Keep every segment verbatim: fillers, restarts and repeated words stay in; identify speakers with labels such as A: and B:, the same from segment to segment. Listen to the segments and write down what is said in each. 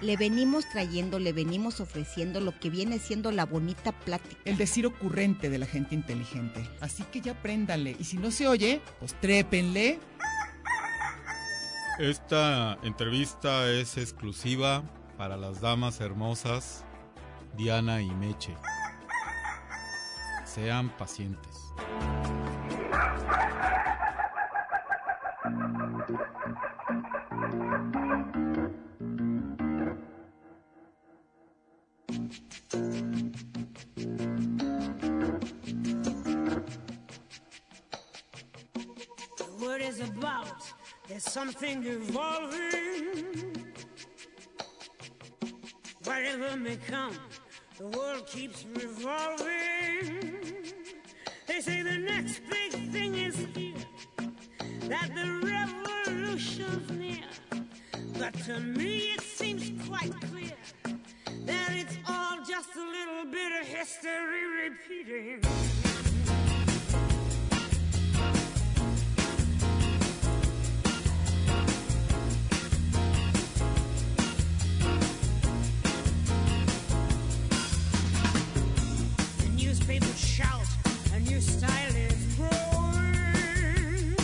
A: le venimos trayendo, le venimos ofreciendo lo que viene siendo la bonita plática.
B: El decir ocurrente de la gente inteligente. Así que ya apréndanle. Y si no se oye, pues trépenle.
C: Esta entrevista es exclusiva para las damas hermosas Diana y Meche. Sean pacientes.
D: The word is about, there's something evolving. Whatever may come, the world keeps revolving. They say the next big thing is here, that the revolution's near. But to me it seems quite clear that it's all just a little bit of history repeating. The newspapers shout, a new style is growing,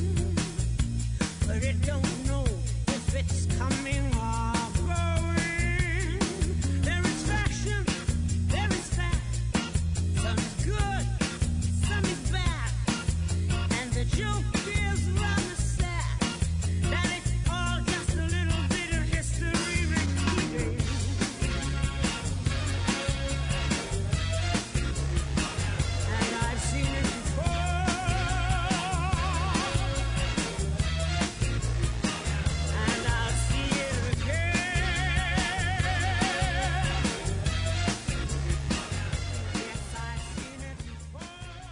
D: but it don't know if it's coming or going. There is fashion, there is fact, some is good, some is bad, and the joke is rather sad, that it's all just a little bit of history repeating. And I've seen it before, and I'll see it again. Yes, I've seen it before.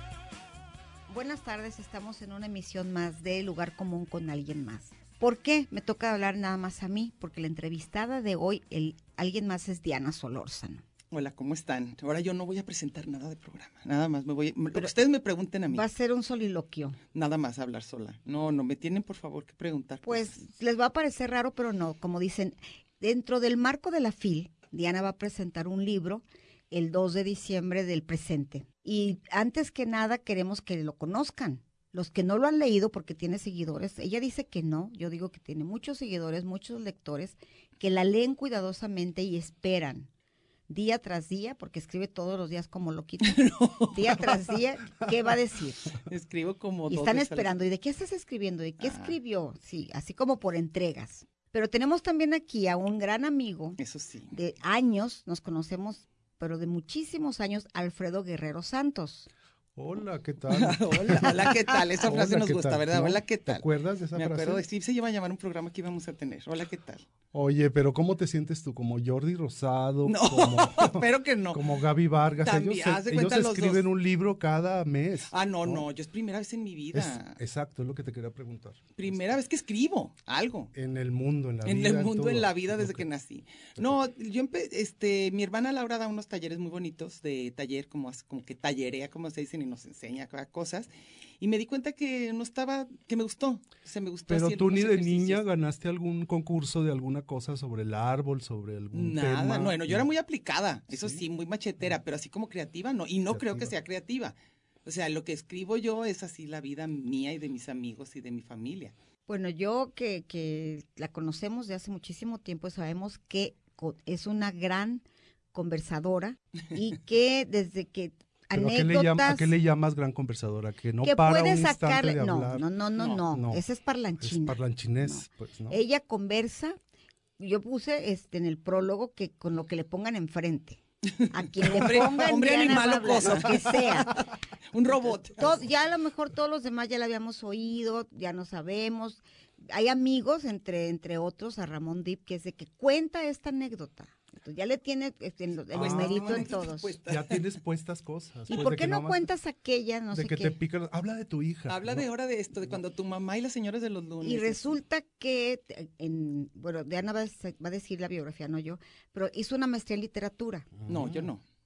A: Buenas tardes, estamos en una emisión más de Lugar Común con Alguien Más. ¿Por qué me toca hablar nada más a mí? Porque la entrevistada de hoy, el alguien más, es Diana Solórzano.
B: Hola, ¿cómo están? Ahora yo no voy a presentar nada de programa. Nada más me voy. Lo que ustedes me pregunten a mí.
A: Va a ser un soliloquio.
B: Nada más hablar sola. No, no me tienen por favor que preguntar.
A: Pues les va a parecer raro, pero no. Como dicen, dentro del marco de la F I L, Diana va a presentar un libro el dos de diciembre del presente. Y antes que nada queremos que lo conozcan. Los que no lo han leído porque tiene seguidores, ella dice que no, yo digo que tiene muchos seguidores, muchos lectores, que la leen cuidadosamente y esperan día tras día, porque escribe todos los días como loquito, no. Día tras día, ¿qué va a decir?
B: Escribo como
A: Y
B: dos
A: están
B: veces
A: esperando,
B: al-
A: ¿y de qué estás escribiendo? ¿De qué
B: Ah.
A: escribió? Sí, así como por entregas. Pero tenemos también aquí a un gran amigo
B: Eso sí.
A: de años, nos conocemos, pero de muchísimos años, Alfredo Guerrero Santos.
E: Hola, ¿qué tal?
B: Hola, hola, ¿qué tal? Esa frase
E: Hola,
B: nos
E: ¿qué
B: gusta,
E: tal?
B: ¿verdad?
E: ¿No?
B: Hola, ¿qué
E: ¿Te
B: tal?
E: acuerdas de esa
B: Me
E: frase?
B: acuerdo de sí, se iba a llamar un programa que íbamos a tener. Hola, ¿qué tal?
E: Oye, pero ¿cómo te sientes tú? ¿Como Jordi Rosado?
B: No,
E: como,
B: espero que no.
E: como Gaby Vargas.
B: También,
E: ellos
B: haz de
E: ellos
B: cuenta los
E: escriben
B: dos.
E: un libro cada mes.
B: Ah, no, no, yo es primera vez en mi
E: Es-
B: vida.
E: exacto, es lo que te quería preguntar.
B: Primera vez que escribo algo.
E: En el mundo, en la
B: En
E: vida.
B: el mundo,
E: todo.
B: en la vida,
E: Es lo
B: desde que, nací. No, yo empe- este, mi hermana Laura da unos talleres muy bonitos de taller, como, as- como que tallerea, como se dicen, y nos enseña cada cosas. Y me di cuenta que no estaba, que me gustó. Se me gustó.
E: Pero
B: así
E: tú ni
B: algunos
E: de niña
B: ejercicios.
E: ganaste algún concurso de alguna cosa sobre el árbol, sobre algún
B: Nada,
E: tema.
B: no, bueno, yo era muy aplicada, eso sí, muy machetera, pero así como creativa, no, y no creo que
E: Creativa.
B: sea creativa. O sea, lo que escribo yo es así la vida mía y de mis amigos y de mi familia.
A: Bueno, yo que, que la conocemos de hace muchísimo tiempo, sabemos que co- es una gran conversadora y que desde que
E: ¿Pero a qué, le llama-
A: anécdotas
E: ¿A qué le llamas gran conversadora? Que no
A: que
E: para
A: puede
E: un instante
A: sacarle,
E: de
A: no,
E: hablar.
A: no, no, no,
B: No,
A: no,
E: no.
A: esa es parlanchina.
E: Es parlanchinés,
A: No.
E: pues, ¿no?
A: Ella conversa, yo puse este en el prólogo que con lo que le pongan enfrente. A quien le
B: Hombre-
A: pongan
B: hombre,
A: Diana
B: animal
A: va a
B: o
A: hablar,
B: cosa.
A: lo que sea.
B: Un robot.
A: Todo- ya a lo mejor todos los demás ya la habíamos oído, ya no sabemos. Hay amigos, entre entre otros, a Ramón Dip, que es de que cuenta esta anécdota. Entonces ya le tiene este, en lo- el
E: Ah,
A: numerito en
B: anécdotas
A: todos.
B: puestas.
E: Ya tienes puestas cosas.
A: ¿Y
E: pues,
A: por
E: de
A: qué
E: que
A: no
E: nada más-
A: cuentas aquella, no
E: de
A: sé
E: que
A: qué?
E: te pican, habla de tu hija.
B: Habla
E: ¿no?
B: de ahora de esto, de cuando tu mamá y las señoras de los lunes.
A: Y resulta que, eh, en, bueno, Diana va a, va a decir la biografía, no yo, pero hizo una maestría en literatura.
B: No, yo no.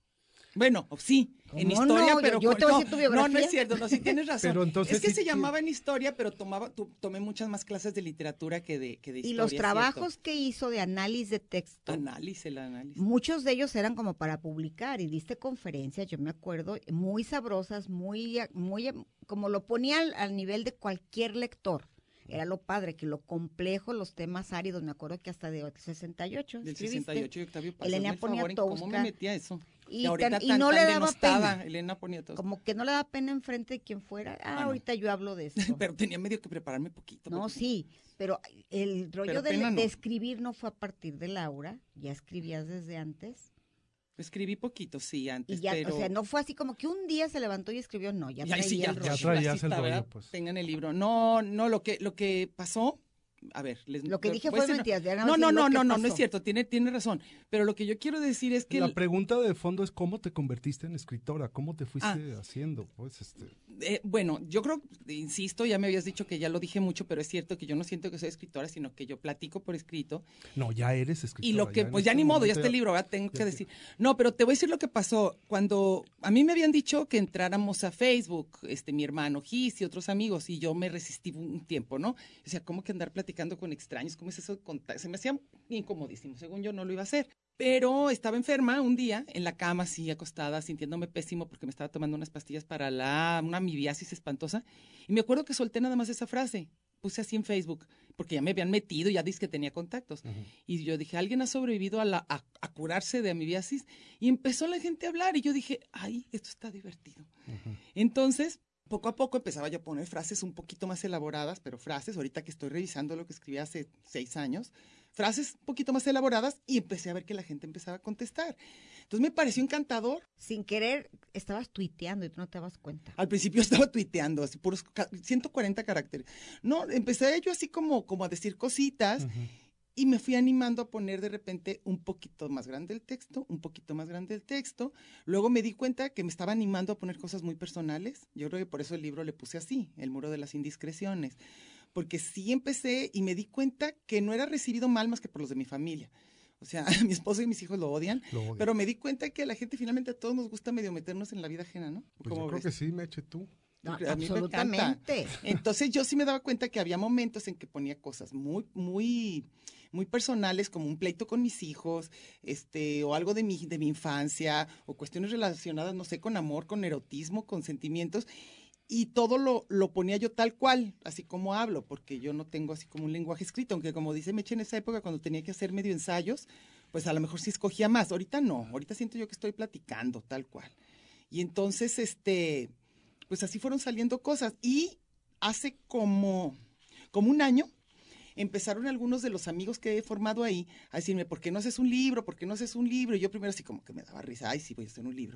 B: Bueno, sí, en
A: ¿Cómo
B: historia,
A: no?
B: pero
A: Yo- yo te voy a
B: no,
A: decir tu
B: no, no
A: biografía.
B: es cierto, no, sí tienes razón.
E: Pero entonces
B: es que
E: sí
B: se
E: que-
B: llamaba en historia, pero tomaba, tu- tomé muchas más clases de literatura que de, que de
A: Y
B: historia.
A: los
B: es
A: trabajos
B: cierto.
A: que hizo de análisis de texto,
B: Análisis, el análisis.
A: muchos de ellos eran como para publicar y diste conferencias, yo me acuerdo, muy sabrosas, muy, muy como lo ponía al, al nivel de cualquier lector. Era lo padre, que lo complejo, los temas áridos, me acuerdo que hasta de sesenta y ocho
B: Del
A: escribiste.
B: sesenta y ocho y Octavio Paz.
A: Elena
B: hazme el favor,
A: ponía
B: ¿en ¿Cómo
A: tosca.
B: me metía eso?
A: Y
B: Y, ahorita
A: tan- y
B: tan,
A: no
B: tan
A: le daba
B: denostada,
A: pena.
B: Elena ponía tosca.
A: Como que no le da pena enfrente de quien fuera. Ah,
B: Ah, no.
A: ahorita yo hablo de esto.
B: Pero tenía medio que prepararme poquito.
A: No,
B: porque-
A: sí, pero el rollo
B: Pero
A: de,
B: pena no.
A: de escribir no fue a partir de Laura, ya escribías desde antes.
B: Escribí poquito, sí, antes,
A: Y ya,
B: pero...
A: o sea, no fue así como que un día se levantó y escribió, no, ya
B: Y
A: traía
B: ahí sí, ya,
A: el
E: ya
A: rollo.
E: traías
B: así
E: el
B: está,
E: rollo,
B: ¿verdad?
E: pues.
B: Tengan el libro. No, no, lo que, lo que pasó, a ver, les
A: Lo que
B: les
A: dije
B: voy a
A: fue
B: decir-
A: mentiras, ya nada
B: No,
A: más
B: no,
A: di lo
B: no,
A: que
B: no, no, no
A: pasó.
B: es cierto, tiene, tiene razón. Pero lo que yo quiero decir es que
E: La
B: el-
E: pregunta de fondo es cómo te convertiste en escritora, cómo te fuiste
B: Ah.
E: haciendo, pues, este.
B: Eh, bueno, yo creo, insisto, ya me habías dicho que ya lo dije mucho, pero es cierto que yo no siento que soy escritora, sino que yo platico por escrito.
E: No, ya eres escritora.
B: Y lo que,
E: en
B: pues ya
E: este
B: ni modo, ya
E: momento
B: está el libro, ¿verdad? Tengo
E: ya
B: que
E: te-
B: decir. No, pero te voy a decir lo que pasó. Cuando a mí me habían dicho que entráramos a Facebook, este, mi hermano Gis y otros amigos, y yo me resistí un tiempo, ¿no? O sea, ¿cómo que andar platicando con extraños? ¿Cómo es eso de contar? Se me hacía incomodísimo, según yo no lo iba a hacer. Pero estaba enferma un día, en la cama, así acostada, sintiéndome pésimo porque me estaba tomando unas pastillas para la, una amibiasis espantosa. Y me acuerdo que solté nada más esa frase. Puse así en Facebook, porque ya me habían metido, ya dije que tenía contactos.
E: Ujú.
B: Y yo dije, ¿alguien ha sobrevivido a, la, a, a curarse de amibiasis? Y empezó la gente a hablar y yo dije, ay, esto está divertido.
E: Ujú.
B: Entonces, poco a poco empezaba yo a poner frases un poquito más elaboradas, pero frases, ahorita que estoy revisando lo que escribí hace seis años, frases un poquito más elaboradas y empecé a ver que la gente empezaba a contestar. Entonces me pareció encantador.
A: Sin querer, estabas tuiteando y tú no te dabas cuenta.
B: Al principio estaba tuiteando, así puros ca- ciento cuarenta caracteres. No, empecé yo así como, como a decir cositas.
E: Ujú.
B: Y me fui animando a poner de repente un poquito más grande el texto, un poquito más grande el texto. Luego me di cuenta que me estaba animando a poner cosas muy personales. Yo creo que por eso el libro le puse así, El muro de las indiscreciones. Porque sí empecé y me di cuenta que no era recibido mal más que por los de mi familia. O sea, mi esposo y mis hijos lo odian,
E: Lo odio.
B: pero me di cuenta que a la gente finalmente a todos nos gusta medio meternos en la vida ajena, ¿no?
E: Pues
B: ¿Cómo
E: yo creo
B: ves?
E: que sí, Meche, tú.
A: No,
B: A mí me encanta.
A: absolutamente.
B: Entonces yo sí me daba cuenta que había momentos en que ponía cosas muy, muy, muy personales, como un pleito con mis hijos, este, o algo de mi, de mi infancia, o cuestiones relacionadas, no sé, con amor, con erotismo, con sentimientos, y todo lo, lo ponía yo tal cual, así como hablo, porque yo no tengo así como un lenguaje escrito, aunque como dice Meche, en esa época cuando tenía que hacer medio ensayos, pues a lo mejor sí escogía más. Ahorita no, ahorita siento yo que estoy platicando tal cual. Y entonces, este, pues así fueron saliendo cosas. Y hace como, como un año empezaron algunos de los amigos que he formado ahí a decirme, ¿por qué no haces un libro? ¿Por qué no haces un libro? Y yo primero así como que me daba risa, ay, sí, voy a hacer un libro.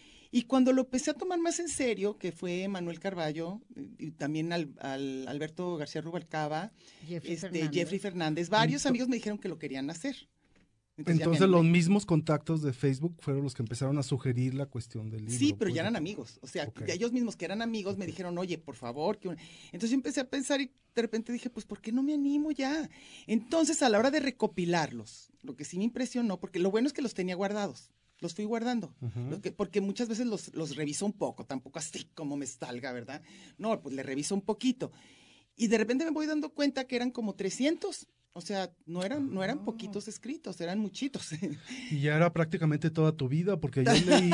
B: Y cuando lo empecé a tomar más en serio, que fue Manuel Carballo, y también al, al
A: Jeffrey
B: Alberto García Rubalcaba, este,
A: Fernández.
B: Jeffrey Fernández, varios
E: Ento-
B: amigos me dijeron que lo querían hacer. ya me
E: Entonces
B: animé.
E: los mismos contactos de Facebook fueron los que empezaron a sugerir la cuestión del libro.
B: Sí, pero
E: pues,
B: ya eran
E: de-
B: amigos. O sea,
E: Ok.
B: ya ellos mismos que eran amigos me
E: Ok.
B: dijeron, oye, por favor. Que un-". Entonces yo empecé a pensar y de repente dije, pues, ¿por qué no me animo ya? Entonces, a la hora de recopilarlos, lo que sí me impresionó, porque lo bueno es que los tenía guardados. Los fui guardando.
E: Ujú.
B: Lo que- porque muchas veces los, los reviso un poco, tampoco así como me salga, ¿verdad? No, pues le reviso un poquito. Y de repente me voy dando cuenta que eran como trescientos. O sea, no eran, no eran
E: Ah.
B: poquitos escritos, eran muchitos.
E: Y ya era prácticamente toda tu vida, porque yo leí,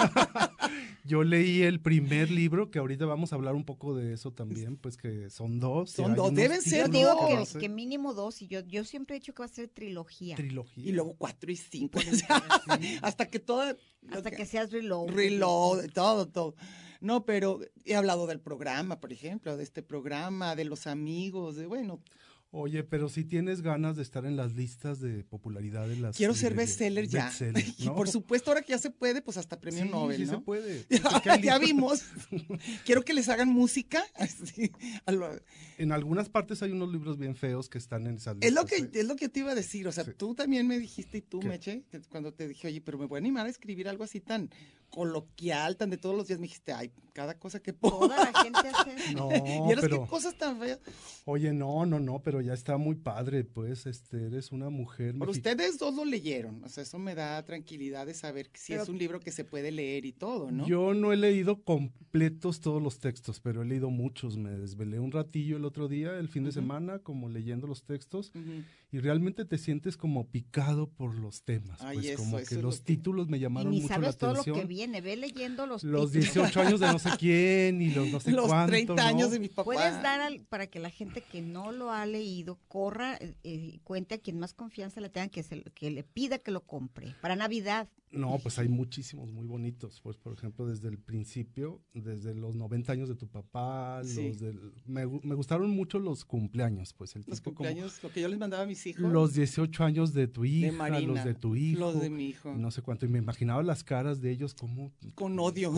E: yo leí el primer libro, que ahorita vamos a hablar un poco de eso también, pues que son dos. y
B: Son
E: hay
B: dos,
E: unos
B: deben
A: Yo
B: ser
E: títulos
A: digo
B: dos.
A: que,
E: va a ser
A: que mínimo dos, y yo, yo siempre he dicho que va a ser trilogía.
E: trilogía.
B: Y luego cuatro y cinco. o sea, hasta que toda...
A: Hasta que seas reload.
B: Reload, todo, todo. No, pero he hablado del programa, por ejemplo, de este programa, de los amigos, de bueno,
E: Oye, pero si tienes ganas de estar en las listas de popularidad de las...
B: quiero ser
E: de-
B: bestseller ya.
E: bestseller,
B: Y
E: ¿no?
B: por supuesto, ahora que ya se puede, pues hasta premio
E: Sí,
B: Nobel,
E: sí
B: ¿no?
E: se puede.
B: Ya,
E: Porque hay
B: ya
E: libros-
B: vimos. Quiero que les hagan música. así, a lo-
E: En algunas partes hay unos libros bien feos que están en esas listas.
B: es lo que
E: ¿eh?
B: es lo que te iba a decir. O sea,
E: Sí.
B: tú también me dijiste, y tú,
E: ¿Qué?
B: Meche, que cuando te dije, oye, pero me voy a animar a escribir algo así tan coloquial, tan de todos los días, me dijiste, ay, cada cosa que pongo.
A: Toda la gente hace.
E: No,
B: ¿Vieras
E: pero,
B: qué cosas tan feas?
E: oye, no, no, no, pero ya está muy padre, pues, este, eres una mujer
B: Pero
E: mexi-
B: ustedes dos lo leyeron, o sea, eso me da tranquilidad de saber que si
A: Pero-
B: es un libro que se puede leer y todo, ¿no?
E: Yo no he leído completos todos los textos, pero he leído muchos. Me desvelé un ratillo el otro día, el fin de
B: Ujú.
E: semana, como leyendo los textos,
B: Ujú.
E: y realmente te sientes como picado por los temas.
B: Ay,
E: pues
B: eso,
E: como
B: eso
E: que
B: es
E: los
B: lo que-
E: títulos me
A: Y
E: llamaron
A: ni
E: mucho la
A: sabes todo lo
E: atención.
A: que viene, ve leyendo los
E: Los
A: títulos.
E: dieciocho años de no sé quién y los no sé
B: Los
E: cuánto,
B: treinta años
E: ¿no?
B: de mi papá.
A: Puedes dar al, para que la gente que no lo ha leído corra eh, y cuente a quien más confianza le tenga que, se, que le pida que lo compre para Navidad.
E: No, pues hay muchísimos muy bonitos. Pues, por ejemplo, desde el principio, desde los noventa años de tu papá,
B: Sí.
E: los del... Me, gu- me gustaron mucho los cumpleaños, pues el
B: Los
E: tipo como-
B: cumpleaños, lo que yo les mandaba a mis hijos.
E: los dieciocho años de tu hija,
B: de Marina,
E: los de tu hijo,
B: los de mi hijo.
E: no sé cuánto. Y me imaginaba las caras de ellos como...
B: Con odio.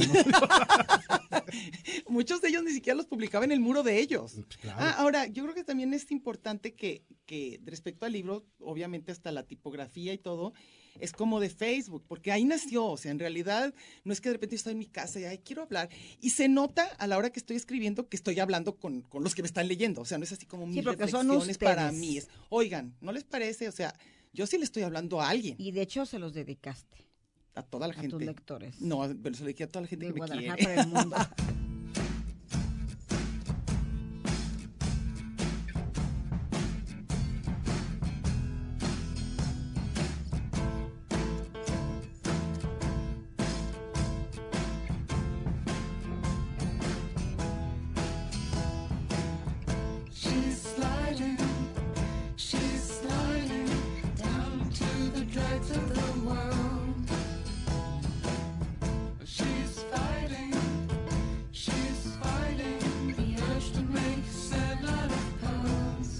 B: Muchos de ellos ni siquiera los publicaba en el muro de ellos.
E: Pues, claro.
B: Ah, ahora, yo creo que también es importante que, que respecto al libro, obviamente hasta la tipografía y todo, es como de Facebook, porque ahí nació, o sea, en realidad no es que de repente yo estoy en mi casa y ay, quiero hablar, y se nota a la hora que estoy escribiendo que estoy hablando con, con los que me están leyendo, o sea, no es así como mis
A: porque son
B: reflexiones para
A: ustedes.
B: mí, es, oigan, ¿no les parece? O sea, yo sí le estoy hablando a alguien,
A: Y de hecho se los dedicaste
B: a toda la
A: a tus
B: gente.
A: lectores
B: No, pero se lo dije a toda la gente
A: de
B: que me
A: Guadalajara
B: quiere.
A: para el mundo.
F: She's sliding, she's sliding down to the dregs of the world. She's fighting, she's fighting the urge to make sand out of pearls.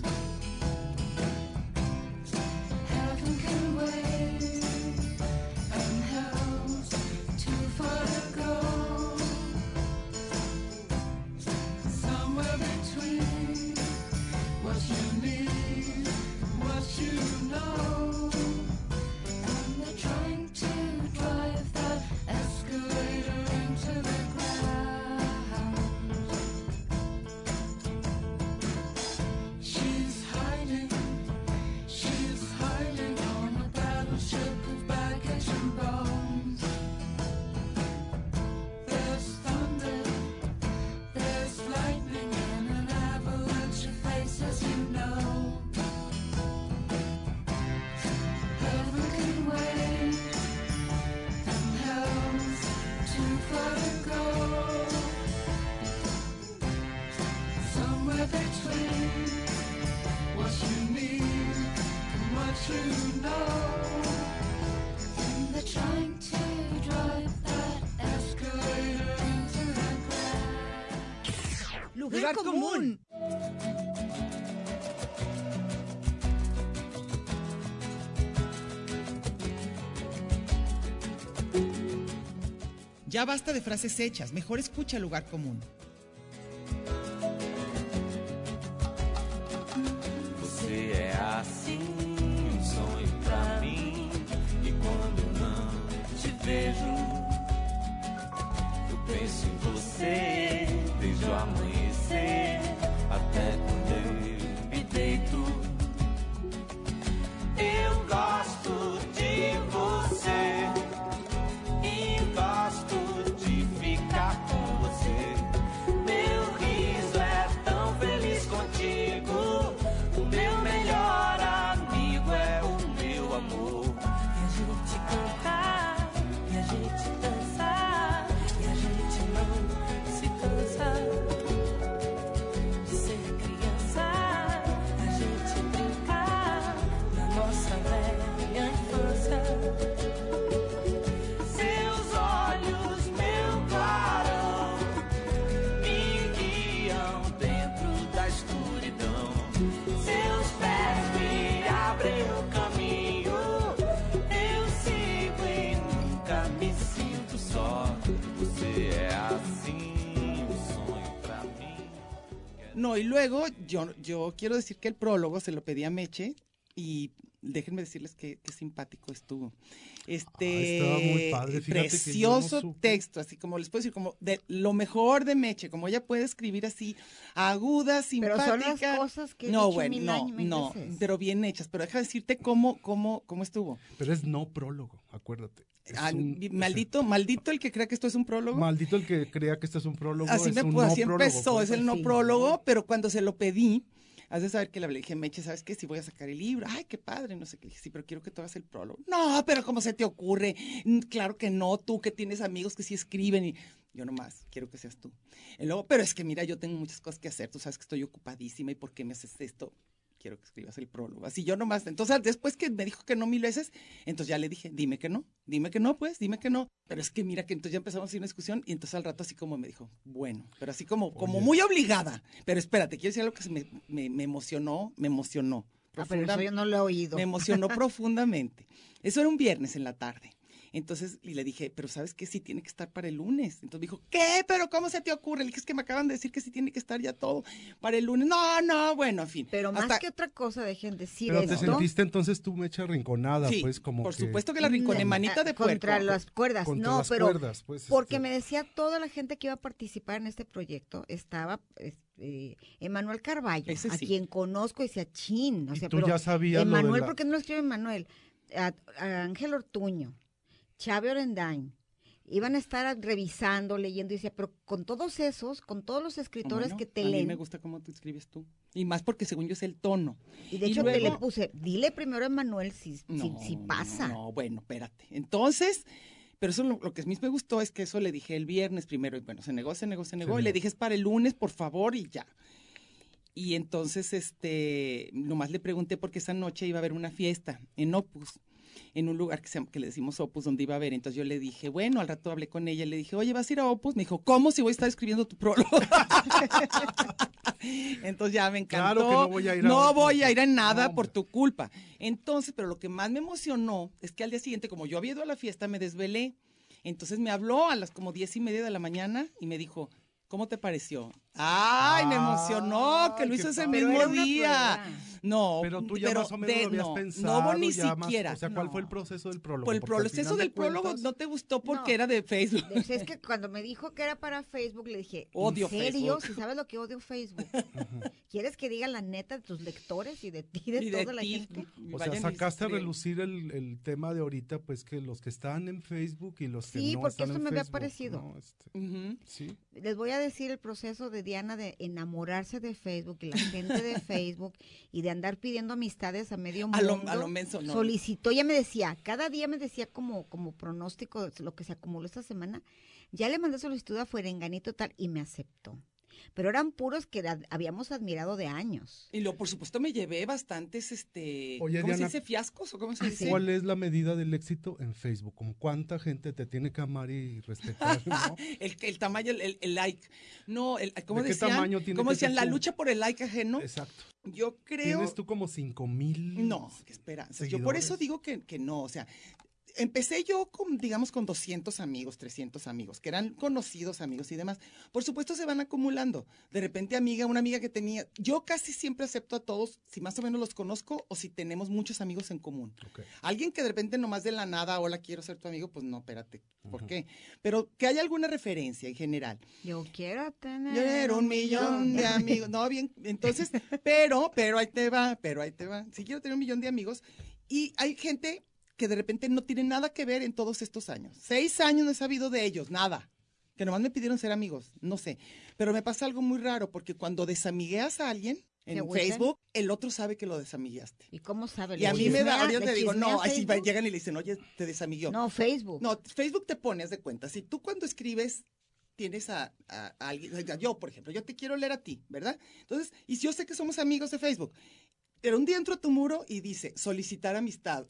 F: Heaven can wait, and hell's too far to go. Somewhere between what you need, what you know, and they're trying to drive that escalator into the ground. She's hiding, she's hiding on a battleship of baggage and bones. There's thunder, there's lightning and an avalanche of faces you know. Heaven can wait, and hell's too far to go. Somewhere between what you need and what you know. And they're trying to drive that escalator into the ground.
A: Lugar común.
B: Ya basta de frases hechas, mejor escucha Lugar Común.
G: Você é assim, um sonho pra mim. E quando eu não te vejo, eu penso em você desde o amanhecer até quando eu me deito. Eu gosto de você e gosto de ficar com você. Meu riso é tão feliz contigo. O meu melhor amigo é o meu amor. E a gente cantar, e a gente dançar, e a gente não se cansa de ser criança. A gente brincar na nossa velha infância. Seus olhos, meu clarão, me guiam dentro da escuridão. Seus pés me abrem o caminho. Eu sigo e nunca me sinto só. Você é assim, um sonho pra mim.
B: No, y luego yo, yo quiero decir que el prólogo se lo pedí a Meche y déjenme decirles que, que simpático estuvo.
E: Ah,
B: Este,
E: estaba muy padre, fíjate que yo no
B: precioso
E: supe.
B: texto, así como les puedo decir, como de lo mejor de Meche, como ella puede escribir así, aguda,
A: Pero
B: simpática.
A: son las cosas que he
B: no,
A: dicho
B: bueno,
A: mil
B: no,
A: años, mil
B: no,
A: veces.
B: pero bien hechas. Pero deja decirte cómo, cómo, cómo estuvo.
E: Pero es no prólogo, acuérdate. Es
B: Ah,
E: un- es-
B: maldito, maldito el que crea que esto es un prólogo.
E: Maldito el que crea que este es un prólogo.
B: Así
E: es
B: me
E: un
B: pues,
E: no
B: así
E: prólogo,
B: empezó,
E: pues.
B: es el no
A: Sí.
B: prólogo, pero cuando se lo pedí, has de saber que le hablé, dije, Meche, ¿sabes qué? Si voy a sacar el libro, ay, qué padre, no sé qué, dije, sí, pero quiero que tú hagas el prólogo. No, pero ¿cómo se te ocurre? Mm, Claro que no, tú que tienes amigos que sí escriben y yo nomás, quiero que seas tú. Y luego, pero es que mira, yo tengo muchas cosas que hacer, tú sabes que estoy ocupadísima y ¿por qué me haces esto? Quiero que escribas el prólogo. Así yo nomás. Entonces, después que me dijo que no mil veces, entonces ya le dije, dime que no, dime que no, pues, dime que no. Pero es que mira que entonces ya empezamos a hacer una discusión y entonces al rato así como me dijo, bueno, pero así como, como
E: Oye.
B: muy obligada. Pero espérate, quiero decir algo que se me, me, me emocionó, me emocionó.
A: Ah, pero eso
B: profunda-
A: yo no lo he oído.
B: Me emocionó profundamente. Eso era un viernes en la tarde. Entonces, y le dije, pero ¿sabes qué? Sí tiene que estar para el lunes. Entonces me dijo, ¿qué? ¿Pero cómo se te ocurre? Le dije, es que me acaban de decir que sí tiene que estar ya todo para el lunes. No, no, bueno, en fin.
A: Pero más
B: Hasta-
A: que otra cosa, dejen decir
E: Pero te
A: esto.
E: sentiste entonces tú, Mecha, arrinconada,
B: Sí,
E: pues como
B: por
E: que-
B: supuesto que la rinconé,
A: Mm,
B: manita de
A: ah, Contra
B: puerco.
A: las cuerdas.
E: contra
A: no,
E: las
A: pero
E: cuerdas, pues,
A: porque
E: este,
A: me decía toda la gente que iba a participar en este proyecto, estaba este, Emanuel Carballo,
B: Ese
A: a
B: sí.
A: quien conozco y decía, chin. O
E: Y
A: sea,
E: tú
A: pero
E: ya sabías lo de
A: Emanuel,
E: la-
A: ¿por qué no lo escribe Emanuel? A, a Ángel Ortuño, Chávez Orendain, iban a estar revisando, leyendo, y decía, pero con todos esos, con todos los escritores
B: Bueno,
A: que te
B: a mí
A: leen,
B: me gusta cómo tú escribes tú. Y más porque según yo es el tono.
A: y de
B: y
A: hecho te le
B: luego-
A: puse, dile primero a Emanuel si, si,
B: No,
A: si
B: no,
A: pasa.
B: No, bueno, espérate. Entonces, pero eso lo, lo que a mí me gustó es que eso le dije el viernes primero, y bueno, se negó, se negó, se negó, y le
E: negó.
B: dije, es para el lunes, por favor, y ya. Y entonces, este, nomás le pregunté porque esa noche iba a haber una fiesta en Opus, en un lugar que, se, llama- que le decimos Opus, donde iba a haber. Entonces yo le dije, bueno, al rato hablé con ella, le dije, oye, ¿vas a ir a Opus? Me dijo, ¿cómo si voy a estar escribiendo tu prólogo? Entonces ya me encantó.
E: Claro que no voy a ir a
B: No
E: Opus.
B: voy a ir a nada
E: No,
B: por
E: hombre.
B: tu culpa. Entonces, pero lo que más me emocionó es que al día siguiente, como yo había ido a la fiesta, me desvelé. Entonces me habló a las como diez y media de la mañana y me dijo, ¿cómo te pareció? Ay, me emocionó que lo
E: Ay,
B: hizo
E: qué
B: ese
E: padre.
A: Pero
B: mismo
A: era una
B: día.
A: prueba.
B: No,
E: Pero tú ya más o menos
B: de-
E: lo habías
B: no,
E: pensado.
B: no, ni
E: ya más-
B: siquiera.
E: o sea, ¿cuál
A: No.
E: fue el proceso del prólogo?
B: Por el
E: Porque al
B: proceso
E: final de
B: del prólogo
E: cuentas-
B: no te gustó porque
A: No.
B: era de Facebook.
A: Pues es que cuando me dijo que era para Facebook, le dije,
B: Odio
A: ¿en serio?
B: Facebook.
A: Si sabes lo que odio Facebook. ¿Quieres que diga la neta de tus lectores y de ti, de
B: Y de
A: toda la
B: ti,
A: gente?
E: O sea,
B: vayan y
E: sacaste a
B: escriben.
E: relucir el, el tema de ahorita, pues que los que están en Facebook y los que
A: Sí,
E: no
A: porque
E: están
A: eso
E: en
A: me había
E: Facebook,
A: parecido.
E: ¿no? Este,
B: Ujú.
E: sí.
A: Les voy a decir el proceso de Diana de enamorarse de Facebook y la gente de Facebook y de andar pidiendo amistades a medio mundo.
B: A lo, a lo menso, no.
A: Solicitó, ella me decía, cada día me decía como, como pronóstico de lo que se acumuló esta semana, ya le mandé solicitud a Fuerenganito tal y me aceptó. Pero eran puros que la- habíamos admirado de años.
B: Y luego, por supuesto, me llevé bastantes, este,
E: Oye,
B: ¿cómo
E: Diana,
B: se dice? ¿Fiascos o cómo se
A: ¿ah,
B: dice?
A: sí?
E: ¿Cuál es la medida del éxito en Facebook? ¿Como cuánta gente te tiene que amar y respetar? ¿no?
B: El, el tamaño, el, el- el like. No, el, ¿cómo
E: ¿De qué
B: decían?
E: tamaño tiene
B: ¿Cómo
E: que
B: decían?
E: ser
B: La
E: tu-
B: lucha por el like ajeno.
E: Exacto.
B: Yo creo...
E: Tienes tú como cinco mil.
B: No, qué esperanza. Yo por eso
E: seguidores.
B: digo que, que no, o sea, empecé yo con, digamos, con doscientos amigos, trescientos amigos, que eran conocidos amigos y demás. Por supuesto se van acumulando. De repente amiga, una amiga que tenía, yo casi siempre acepto a todos, si más o menos los conozco o si tenemos muchos amigos en común.
E: Ok.
B: Alguien que de repente nomás de la nada, hola, quiero ser tu amigo, pues no, espérate, ¿por qué? Pero que haya alguna referencia en general.
A: Yo quiero tener
B: Yo era un millón de amigos. No, bien, entonces, pero, pero ahí te va, pero ahí te va. Si quiero tener un millón de amigos. Y hay gente que de repente no tiene nada que ver en todos estos años. Seis años no he sabido de ellos, nada. Que nomás me pidieron ser amigos, no sé. Pero me pasa algo muy raro, porque cuando desamigueas a alguien
A: ¿Se
B: en
A: agüitan?
B: Facebook, el otro sabe que lo desamigueaste.
A: ¿Y cómo sabe?
B: Y a
A: ¿Le
B: mí me da,
A: chismea-
B: yo
A: le
B: te digo,
A: chismea
B: no, así
A: Facebook?
B: llegan y le dicen, oye, te desamiguió.
A: No, Facebook.
B: No, Facebook te pones de cuenta. Si tú cuando escribes tienes a, a- a alguien, oiga, yo por ejemplo, yo te quiero leer a ti, ¿verdad? Entonces, y yo sé que somos amigos de Facebook, pero un día entro a tu muro y dice solicitar amistad.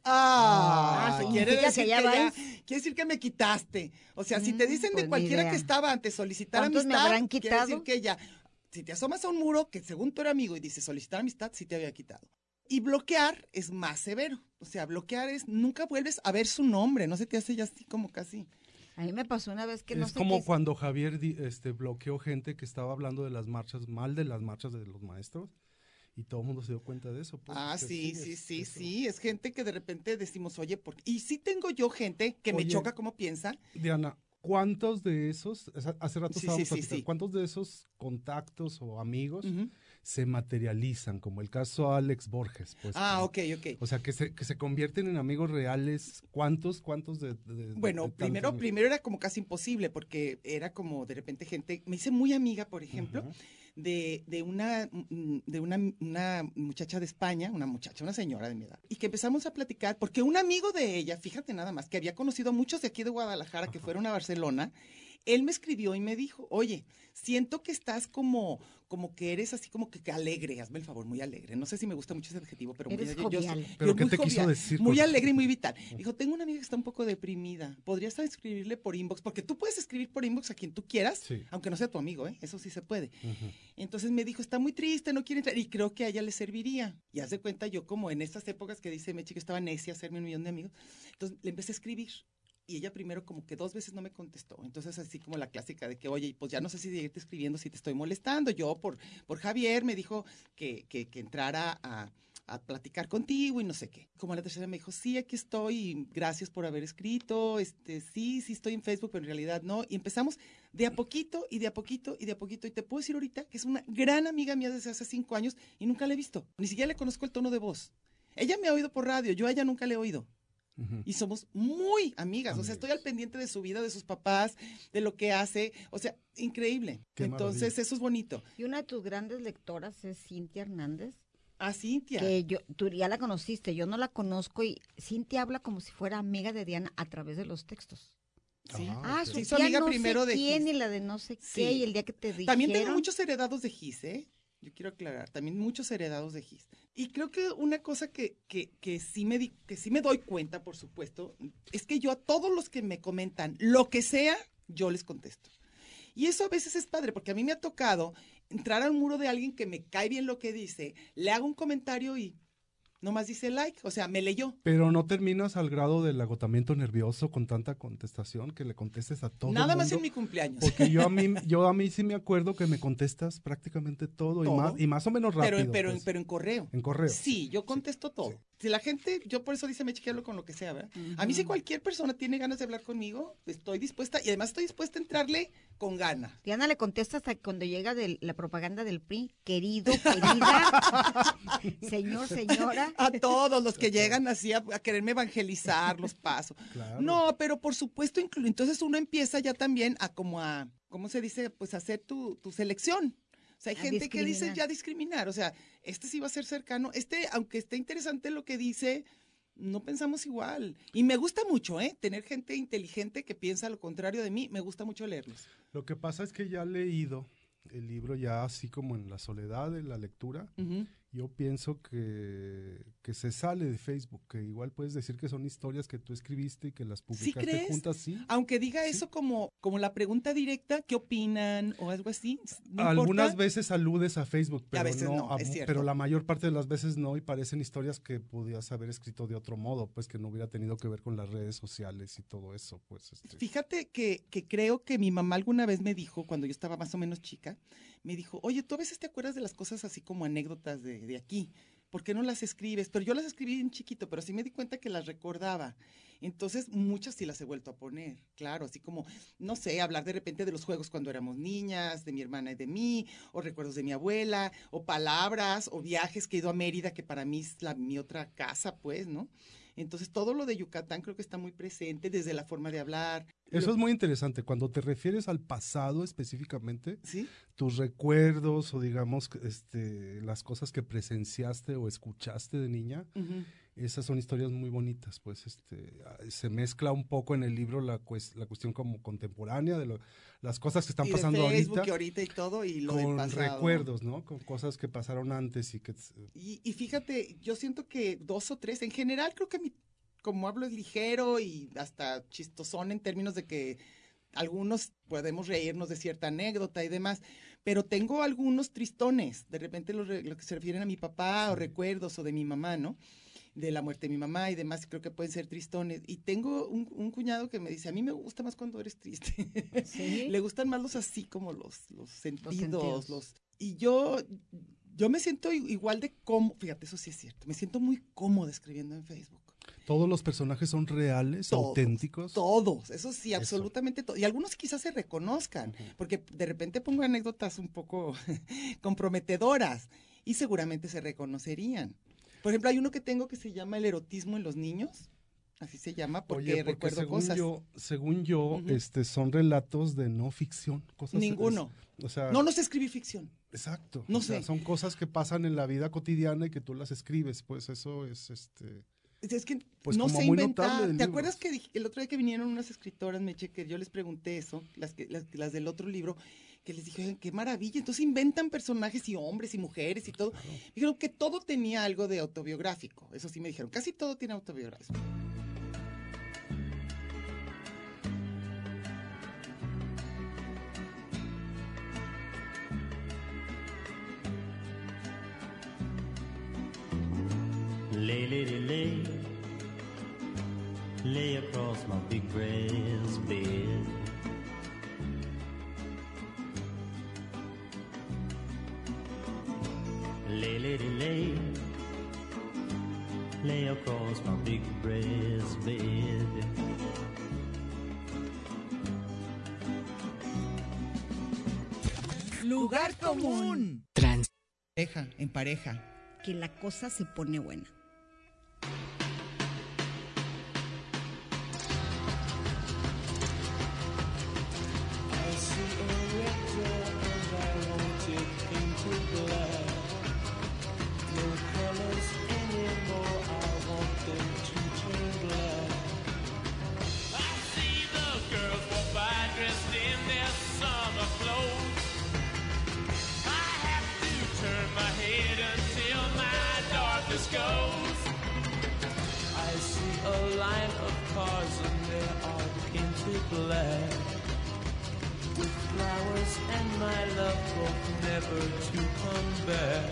B: Ah,
A: Ah,
B: quiere
A: significa
B: decir
A: que
B: que
A: ya
B: ya,
A: vais.
B: quiere decir que me quitaste. O sea, si te
A: Mm,
B: dicen
A: pues
B: de
A: ni
B: cualquiera
A: idea.
B: que estaba antes solicitar
A: ¿Cuántos me
B: amistad,
A: habrán
B: quiere
A: quitado?
B: decir que ya. Si te asomas a un muro que según tú eres amigo y dice solicitar amistad, sí te había quitado. Y bloquear es más severo. O sea, bloquear es nunca vuelves a ver su nombre, no se te hace ya así como casi.
A: A mí me pasó una vez que no
E: Es
A: sé
E: como
A: qué hice.
E: cuando Javier di- este, bloqueó gente que estaba hablando de las marchas, mal de las marchas de los maestros, y todo el mundo se dio cuenta de eso. Pues,
B: Ah,
E: que
B: sí,
E: es-
B: sí, sí,
E: eso.
B: sí. Es gente que de repente decimos, oye, ¿por qué? Y sí tengo yo gente que me
E: Oye.
B: choca cómo piensa.
E: Diana, ¿cuántos de esos, esa- hace rato
B: Sí,
E: estábamos
B: sí, sí,
E: platicando,
B: sí.
E: cuántos de esos contactos o amigos
B: Ujú.
E: se materializan, como el caso Alex Borges? Pues,
B: Ah,
E: que-
B: ok, ok.
E: O sea, que se, que se convierten en amigos reales. ¿Cuántos, cuántos de, de- de-
B: Bueno,
E: de tantos
B: primero,
E: amigos?
B: primero era como casi imposible porque era como de repente gente, me hice muy amiga, por ejemplo,
E: Ajá.
B: de, de una mm, de una, una muchacha de España, una muchacha, una señora de mi edad, y que empezamos a platicar porque un amigo de ella, fíjate nada más, que había conocido a muchos de aquí de Guadalajara que
E: Ajá.
B: fueron a Barcelona, él me escribió y me dijo, oye, siento que estás como, como que eres así como que, que alegre, hazme el favor, muy alegre. No sé si me gusta mucho ese adjetivo, pero
A: Eres
B: muy, yo- yo soy-
A: jovial.
B: yo
E: ¿Pero qué
B: muy
E: te quiso
B: jovial,
E: decir
B: muy
E: con-
B: alegre y muy vital. Dijo, tengo una amiga que está un poco deprimida. ¿Podrías escribirle por inbox? Porque tú puedes escribir por inbox a quien tú quieras,
E: Sí.
B: aunque no sea tu amigo, ¿eh? Eso sí se puede.
E: Ujú.
B: Entonces me dijo, está muy triste, no quiere entrar. Y creo que a ella le serviría. Y haz de cuenta, yo como en estas épocas que dice Mechi que estaba necia a hacerme un millón de amigos, entonces le empecé a escribir. Y ella primero como que dos veces no me contestó. Entonces así como la clásica de que, oye, pues ya no sé si seguirte escribiendo, si te estoy molestando. Yo por, por Javier me dijo que, que, que entrara a, a platicar contigo y no sé qué. Como a la tercera me dijo, sí, aquí estoy, y gracias por haber escrito, este, sí, sí estoy en Facebook, pero en realidad no. Y empezamos de a poquito y de a poquito y de a poquito. Y te puedo decir ahorita que es una gran amiga mía desde hace cinco años y nunca la he visto. Ni siquiera le conozco el tono de voz. Ella me ha oído por radio, yo a ella nunca le he oído.
E: Ujú.
B: Y somos muy amigas, o sea, estoy al pendiente de su vida, de sus papás, de lo que hace, o sea, increíble.
E: Qué
B: Entonces,
E: maravilla.
B: eso es bonito.
A: Y una de tus grandes lectoras es Cintia Hernández,
B: Ah, Cintia.
A: que yo, tú ya la conociste, yo no la conozco y Cintia habla como si fuera amiga de Diana a través de los textos.
B: Sí.
A: Ah,
E: ok.
A: su
B: Se hizo
A: tía
B: amiga
A: no
B: primero
A: sé
B: de
A: quién
B: Gis.
A: y la de no sé
B: Sí.
A: qué y el día que te dijeron.
B: También tengo muchos heredados de Gis, ¿eh? Yo quiero aclarar, también muchos heredados de Gis. Y creo que una cosa que, que, que, sí me di- que sí me doy cuenta, por supuesto, es que yo a todos los que me comentan lo que sea, yo les contesto. Y eso a veces es padre, porque a mí me ha tocado entrar al muro de alguien que me cae bien lo que dice, le hago un comentario y nomás dice like, o sea, me leyó.
E: Pero no terminas al grado del agotamiento nervioso con tanta contestación que le contestes a todo
B: Nada
E: el
B: más
E: mundo.
B: en mi cumpleaños.
E: Porque yo a mí, yo a mí sí me acuerdo que me contestas prácticamente todo, y
B: Todo.
E: más y más o menos rápido.
B: pero, pero,
E: pues.
B: pero en correo.
E: En correo.
B: Sí, yo contesto todo.
E: sí.
B: Si la gente, yo por eso dice me hablo con lo que sea, ¿verdad? A mí si cualquier persona tiene ganas de hablar conmigo, estoy dispuesta, y además estoy dispuesta a entrarle con ganas.
A: Diana le contesta hasta cuando llega de la propaganda del P R I, querido, querida, señor, señora.
B: A todos los que llegan así a, a quererme evangelizar, los paso.
E: Claro.
B: No, pero por supuesto, inclu- entonces uno empieza ya también a como a, ¿cómo se dice? Pues a hacer tu, tu selección. O sea, hay
A: A
B: gente que dice
A: discriminar.
B: ya discriminar. O sea, este sí va a ser cercano. Este, aunque esté interesante lo que dice, no pensamos igual. Y me gusta mucho, ¿eh? Tener gente inteligente que piensa lo contrario de mí. Me gusta mucho leerlos.
E: Lo que pasa es que ya he leído el libro ya así como en la soledad de la lectura.
B: Ujú.
E: Yo pienso que, que se sale de Facebook, que igual puedes decir que son historias que tú escribiste y que las publicaste
B: crees?
E: juntas, sí.
B: Aunque diga eso como, como la pregunta directa, ¿qué opinan? O algo así. ¿no
E: Algunas
B: importa?
E: veces aludes a Facebook, pero
B: veces no,
E: a-
B: es cierto.
E: pero la mayor parte de las veces no, y parecen historias que podías haber escrito de otro modo, pues que no hubiera tenido que ver con las redes sociales y todo eso, pues este.
B: Fíjate que, que creo que mi mamá alguna vez me dijo, cuando yo estaba más o menos chica, me dijo, oye, tú a veces te acuerdas de las cosas así como anécdotas de, de aquí, ¿por qué no las escribes? Pero yo las escribí en chiquito, pero sí me di cuenta que las recordaba. Entonces, muchas sí las he vuelto a poner, claro, así como, no sé, hablar de repente de los juegos cuando éramos niñas, de mi hermana y de mí, o recuerdos de mi abuela, o palabras, o viajes que he ido a Mérida, que para mí es la, mi otra casa, pues, ¿no? Entonces, todo lo de Yucatán creo que está muy presente, desde la forma de hablar.
E: Eso
B: Lo-
E: es muy interesante. Cuando te refieres al pasado específicamente,
B: ¿Sí?
E: tus recuerdos o digamos este, las cosas que presenciaste o escuchaste de niña,
B: Ujú.
E: esas son historias muy bonitas. Pues este, ah, se mezcla un poco en el libro la, cues- la cuestión como contemporánea de lo- las cosas que están
B: Y de
E: pasando
B: Facebook
E: ahorita
B: y ahorita y todo, y lo del
E: con
B: pasado.
E: recuerdos, ¿no? Con cosas que pasaron antes y que
B: Y, y fíjate, yo siento que dos o tres, en general creo que mi, como hablo es ligero y hasta chistosón en términos de que algunos podemos reírnos de cierta anécdota y demás, pero tengo algunos tristones, de repente lo, re- lo que se refieren a mi papá o recuerdos o de mi mamá, ¿no? De la muerte de mi mamá y demás, creo que pueden ser tristones. Y tengo un, un cuñado que me dice, a mí me gusta más cuando eres triste.
A: Sí.
B: Le gustan más los así como los, los sentidos,
A: sentidos.
B: los... Y yo Yo me siento i- igual de cómodo, fíjate, eso sí es cierto, me siento muy cómoda escribiendo en Facebook.
E: Todos los personajes son reales,
B: Todos,
E: auténticos.
B: Todos, eso sí, absolutamente todos. Y algunos quizás se reconozcan, porque de repente pongo anécdotas un poco comprometedoras y seguramente se reconocerían. Por ejemplo, hay uno que tengo que se llama El erotismo en los niños, así se llama, porque,
E: Oye, porque
B: recuerdo
E: según
B: cosas.
E: yo, según yo,
B: Ujú.
E: este, son relatos de no ficción, cosas.
B: Ninguno.
E: es- o sea,
B: No, no sé escribir ficción.
E: exacto.
B: no
E: o sea,
B: sé.
E: son cosas que pasan en la vida cotidiana y que tú las escribes, pues eso es, este.
B: Es que
E: Pues
B: no
E: como
B: sé
E: muy
B: inventar.
E: notable
B: ¿Te
E: en
B: acuerdas
E: libros.
B: que dije- el otro día que vinieron unas escritoras, Meche, que yo les pregunté eso, las, que, las, las del otro libro, que les dije, "Oigan, qué maravilla, entonces inventan personajes y hombres y mujeres y todo. Dijeron que todo tenía algo de autobiográfico, eso sí me dijeron, casi todo tiene autobiográfico.
H: Lay, lady, lay, lay across my big brass bed. Lay, lady, lay, lay across my big brass bed.
B: Lugar común.
I: Trans.
B: Pareja, en pareja.
A: Que la cosa se pone buena.
G: See the girls walk by dressed in their summer clothes. I have to turn my head until my darkness goes. I see a line of cars and they are painted black, with flowers and my love hope never to come back.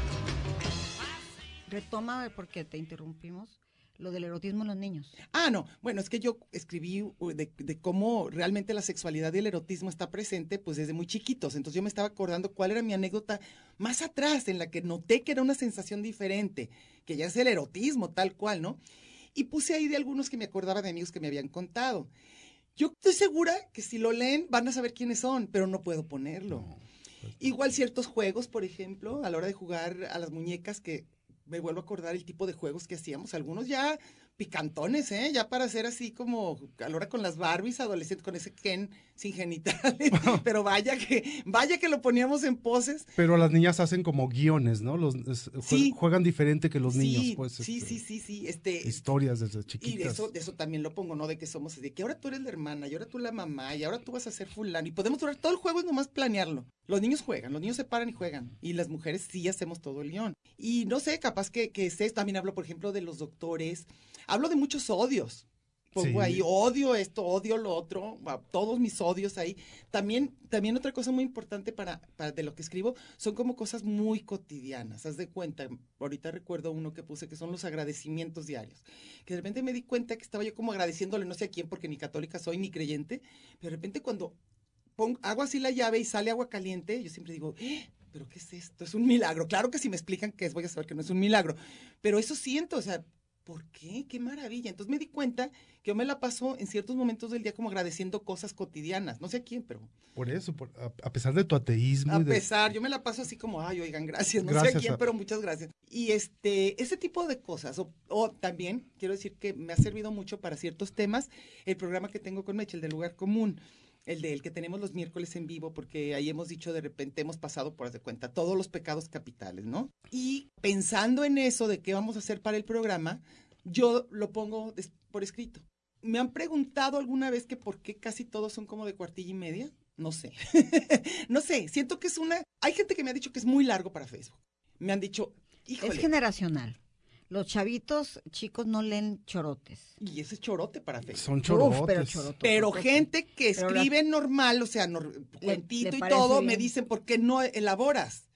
A: Retoma, porque te interrumpimos, lo del erotismo en los niños.
B: Ah, no, bueno, es que yo escribí uh, de, de cómo realmente la sexualidad y el erotismo está presente pues desde muy chiquitos, entonces yo me estaba acordando cuál era mi anécdota más atrás en la que noté que era una sensación diferente, que ya es el erotismo tal cual, ¿no? Y puse ahí de algunos que me acordaba de amigos que me habían contado. Yo estoy segura que si lo leen van a saber quiénes son, pero no puedo ponerlo. Igual ciertos juegos, por ejemplo, a la hora de jugar a las muñecas, que me vuelvo a acordar el tipo de juegos que hacíamos, algunos ya picantones, ¿eh? Ya para hacer así como a la hora con las Barbies adolescentes, con ese Ken sin genitales, pero vaya que, vaya que lo poníamos en poses.
E: Pero las niñas hacen como guiones, ¿no? Los es- jue-
B: Sí.
E: juegan diferente que los
B: Sí,
E: niños, pues.
B: sí,
E: este,
B: sí, sí, sí, este...
E: Historias desde
B: Y
E: chiquitas.
B: de eso, de eso también lo pongo, ¿no? De que somos así, que ahora tú eres la hermana, y ahora tú la mamá, y ahora tú vas a ser fulano. Y podemos durar todo el juego, es nomás planearlo. Los niños juegan, los niños se paran y juegan. Y las mujeres sí hacemos todo el guión. Y no sé, capaz que, que sé, también hablo, por ejemplo, de los doctores. Hablo de muchos odios. Pongo
E: Sí.
B: ahí, odio esto, odio lo otro, a todos mis odios ahí. También, también otra cosa muy importante para, para de lo que escribo, son como cosas muy cotidianas. Haz de cuenta, ahorita recuerdo uno que puse que son los agradecimientos diarios. Que de repente me di cuenta que estaba yo como agradeciéndole no sé a quién, porque ni católica soy, ni creyente, pero de repente cuando pongo, hago así la llave y sale agua caliente, yo siempre digo, "¡Eh! ¿Pero qué es esto? Es un milagro". Claro que si me explican qué es, voy a saber que no es un milagro. Pero eso siento, o sea, ¿por qué? ¡Qué maravilla! Entonces me di cuenta que yo me la paso en ciertos momentos del día como agradeciendo cosas cotidianas. No sé a quién, pero
E: Por eso, por- a, a pesar de tu ateísmo.
B: a
E: y de-
B: pesar, yo me la paso así como, ay, oigan, gracias. No sé
E: Gracias
B: a quién,
E: a-
B: pero muchas gracias. Y este, ese tipo de cosas. O, o también, quiero decir que me ha servido mucho para ciertos temas el programa que tengo con Meche, el de Lugar Común. El de el que tenemos los miércoles en vivo, porque ahí hemos dicho, de repente hemos pasado, por hacer cuenta, todos los pecados capitales, ¿no? Y pensando en eso de qué vamos a hacer para el programa, yo lo pongo des- por escrito. ¿Me han preguntado alguna vez que por qué casi todos son como de cuartilla y media? No sé. No sé, siento que es una... Hay gente que me ha dicho que es muy largo para Facebook. Me han dicho, híjole,
A: Es generacional. Los chavitos chicos no leen chorotes.
B: y ese es chorote para Facebook.
E: Son
A: Uf,
E: chorotes.
A: pero chorote.
B: Pero gente que
A: Pero
B: escribe normal, o sea, nor- cuentito
A: le
B: y
A: parece
B: todo,
A: bien.
B: me dicen, ¿por qué no elaboras?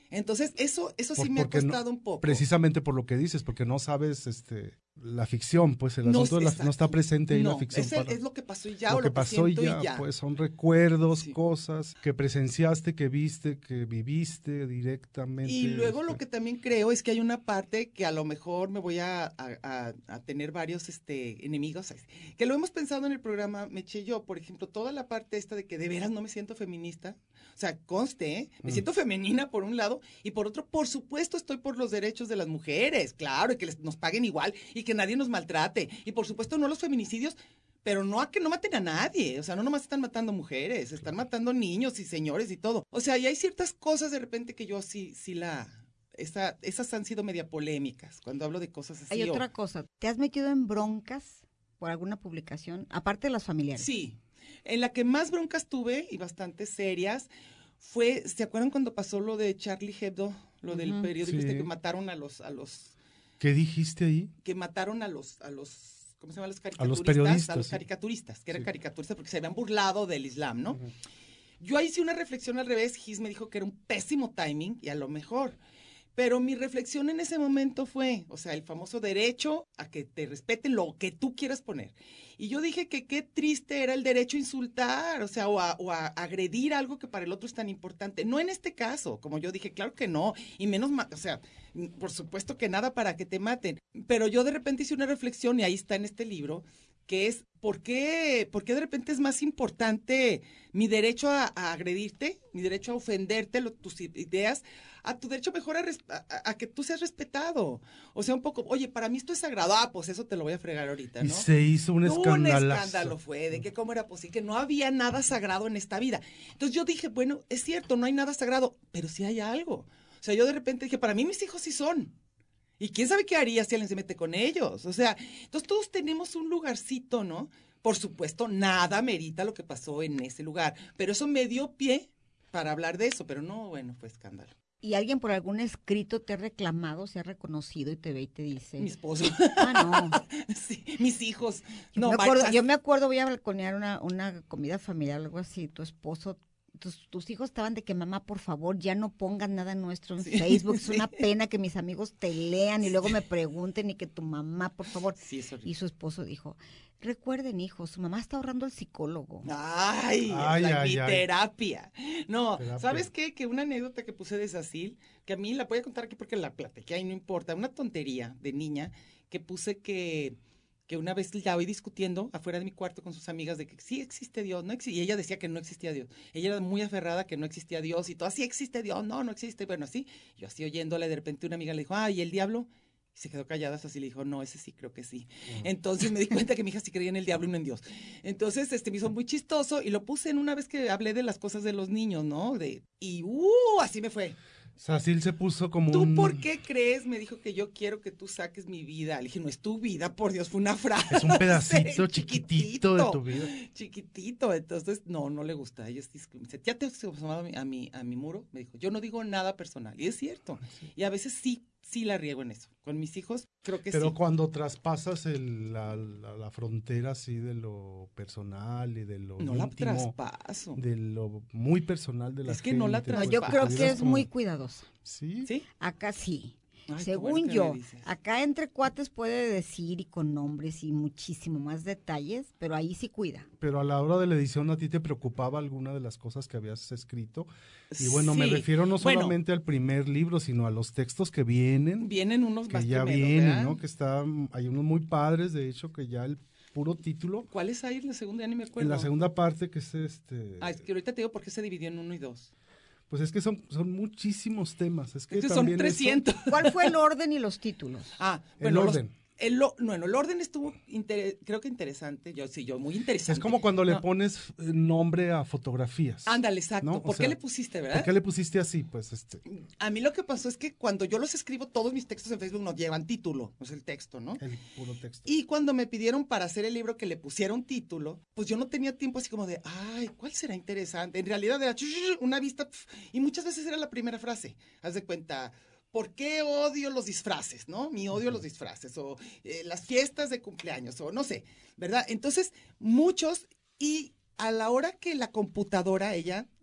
B: Entonces, eso eso sí
E: Por-
B: me ha
E: porque no-
B: costado un poco.
E: Precisamente por lo que dices, porque no sabes este la ficción, pues el
B: No,
E: asunto de la-
B: exacto.
E: no está presente ahí
B: no,
E: la ficción.
B: es, el-
E: para-
B: es lo que pasó y ya,
E: lo
B: o
E: que
B: lo
E: pasó y
B: siento
E: ya,
B: y ya.
E: pues son recuerdos,
B: Sí.
E: cosas que presenciaste, que viste, que viviste directamente.
B: Y luego
E: este,
B: lo que también creo es que hay una parte que a lo mejor me voy a, a- a- a tener varios este, enemigos, que lo hemos pensado en el programa Meche y yo, por ejemplo, toda la parte esta de que de veras no me siento feminista, o sea, conste, ¿eh? me
E: Mm.
B: siento femenina por un lado y por otro, por supuesto, estoy por los derechos de las mujeres, claro, y que les- nos paguen igual y que nadie nos maltrate, y por supuesto no los feminicidios, pero no a que no maten a nadie, o sea, no nomás están matando mujeres, están matando niños y señores y todo. O sea, y hay ciertas cosas de repente que yo sí, sí la, esa, esas han sido media polémicas, cuando hablo de cosas así.
A: Hay
B: o-
A: otra cosa, ¿te has metido en broncas por alguna publicación, aparte de las familiares?
B: Sí, en la que más broncas tuve, y bastante serias, fue, ¿se acuerdan cuando pasó lo de Charlie Hebdo? Lo del
A: Ujú.
B: periódico este
E: Sí.
B: que mataron a los, a los,
E: ¿Qué dijiste ahí?
B: que mataron a los, a los, ¿cómo se llaman los
E: A
B: caricaturistas?
E: los periodistas,
B: A los
E: sí.
B: caricaturistas, que eran
E: Sí.
B: caricaturistas porque se habían burlado del Islam, ¿no?
E: Ujú.
B: Yo ahí hice una reflexión al revés, Gis me dijo que era un pésimo timing y a lo mejor. Pero mi reflexión en ese momento fue, o sea, el famoso derecho a que te respeten lo que tú quieras poner. Y yo dije que qué triste era el derecho a insultar, o sea, o a, o a agredir algo que para el otro es tan importante. No en este caso, como yo dije, claro que no, y menos, ma- o sea, por supuesto que nada para que te maten. Pero yo de repente hice una reflexión, y ahí está en este libro, que es, ¿por qué, por qué de repente es más importante mi derecho a, a agredirte, mi derecho a ofenderte, lo- tus ideas, a tu derecho mejor a, res- a- a- a que tú seas respetado? O sea, un poco, oye, para mí esto es sagrado, ah, pues eso te lo voy a fregar ahorita,
E: Y
B: ¿no?
E: se hizo un
B: Un
E: escandalazo.
B: escándalo fue de que cómo era posible, que no había nada sagrado en esta vida. Entonces yo dije, bueno, es cierto, no hay nada sagrado, pero sí hay algo. O sea, yo de repente dije, para mí mis hijos sí son. Y quién sabe qué haría si alguien se mete con ellos. O sea, entonces todos tenemos un lugarcito, ¿no? Por supuesto, nada merita lo que pasó en ese lugar, pero eso me dio pie para hablar de eso, pero no, bueno, fue escándalo.
A: ¿Y alguien por algún escrito te ha reclamado, se ha reconocido y te ve y te dice?
B: Mi esposo,
A: Ah, no.
B: sí, mis hijos.
A: Yo,
B: No,
A: me acuerdo,
B: Marta,
A: yo me acuerdo, voy a balconear una, una comida familiar, algo así, tu esposo, tus, tus hijos estaban de que mamá, por favor, ya no pongan nada nuestro en
B: Sí,
A: Facebook, es
B: sí.
A: una pena que mis amigos te lean y luego me pregunten y que tu mamá, por favor.
B: Sí, es horrible.
A: Y su esposo dijo, recuerden hijos, su mamá está ahorrando al psicólogo.
B: Ay,
E: Ay,
B: esa
E: ay,
B: mi
E: ay.
B: terapia. No,
E: Terapia.
B: ¿sabes qué? Que una anécdota que puse de Sacil, que a mí la voy a contar aquí porque la platiqué, ahí no importa, una tontería de niña que puse que, que una vez la oí discutiendo afuera de mi cuarto con sus amigas de que sí existe Dios, no existe, y ella decía que no existía Dios. Ella era muy aferrada que no existía Dios y todo, sí existe Dios, no, no existe, bueno, así. Yo así oyéndola, de repente una amiga le dijo, ay, ¿y el diablo? Y se quedó callada, así le dijo, no, ese sí, creo que sí. Entonces me di cuenta que mi hija sí creía en el diablo y no en Dios. Entonces, este, me hizo muy chistoso y lo puse en una vez que hablé de las cosas de los niños, ¿no? De, y, uh, así me fue.
E: Sacil se puso como
B: ¿Tú
E: un...
B: por qué crees? Me dijo que yo quiero que tú saques mi vida. Le dije, no es tu vida, por Dios, fue una frase.
E: Es un pedacito chiquitito de tu vida.
B: Chiquitito, entonces, no, no le gusta. Ella es discre- me dice, ¿ya te has asomado a mi, a mi, a mi muro? Me dijo, yo no digo nada personal. Y es cierto. Y a veces sí, sí la riego en eso. Con mis hijos, creo que
E: Pero
B: sí.
E: cuando traspasas el, la, la, la frontera así de lo personal y de lo
B: No la
E: íntimo,
B: traspaso.
E: de lo muy personal de la
B: Es que no la
E: gente,
A: No,
B: traspaso.
A: yo
E: pues,
A: creo
E: pudieras
A: que es
E: como-
A: muy cuidadosa.
E: Sí,
B: ¿Sí?
A: Acá sí.
B: Ay, qué
A: Según
B: bueno que
A: yo,
B: me dices.
A: acá entre cuates puede decir y con nombres y muchísimo más detalles, pero ahí sí cuida.
E: pero a la hora de la edición a ti te preocupaba alguna de las cosas que habías escrito. Y bueno, me
B: Sí.
E: refiero no
B: Bueno,
E: solamente al primer libro, sino a los textos que vienen,
B: vienen unos más
E: que ya
B: tremendos,
E: vienen,
B: ¿verdad?
E: ¿no? Que están, hay unos muy padres, de hecho, que ya el puro título,
B: ¿Cuáles hay en la segunda? Ya ni me acuerdo.
E: en la segunda parte que es este...
B: Ah, es que ahorita te digo por qué se dividió en uno y dos.
E: Pues es que son, son muchísimos temas. Es que,
B: Es que son
E: también eso-
B: trescientos.
A: ¿Cuál fue el orden y los títulos?
B: Ah,
E: El
B: bueno, los-
E: orden.
B: el, o- bueno, el orden estuvo, inter- creo que interesante. Yo sí, yo muy interesante.
E: Es como cuando le
B: No,
E: pones eh, nombre a fotografías.
B: Ándale, exacto.
E: ¿no? O
B: ¿Por
E: sea,
B: qué le pusiste,
E: ¿Por
B: verdad?
E: qué le pusiste así? Pues este,
B: A mí lo que pasó es que cuando yo los escribo, todos mis textos en Facebook no llevan título, no es el texto, ¿no?
E: el puro texto.
B: Y cuando me pidieron para hacer el libro que le pusiera un título, pues yo no tenía tiempo así como de, ay, ¿cuál será interesante? En realidad era una vista, pf, y muchas veces era la primera frase. Haz de cuenta, ¿por qué odio los disfraces, no? Mi odio a los disfraces, o eh, las fiestas de cumpleaños, o no sé, ¿verdad? Entonces, muchos, y a la hora que la computadora, ella,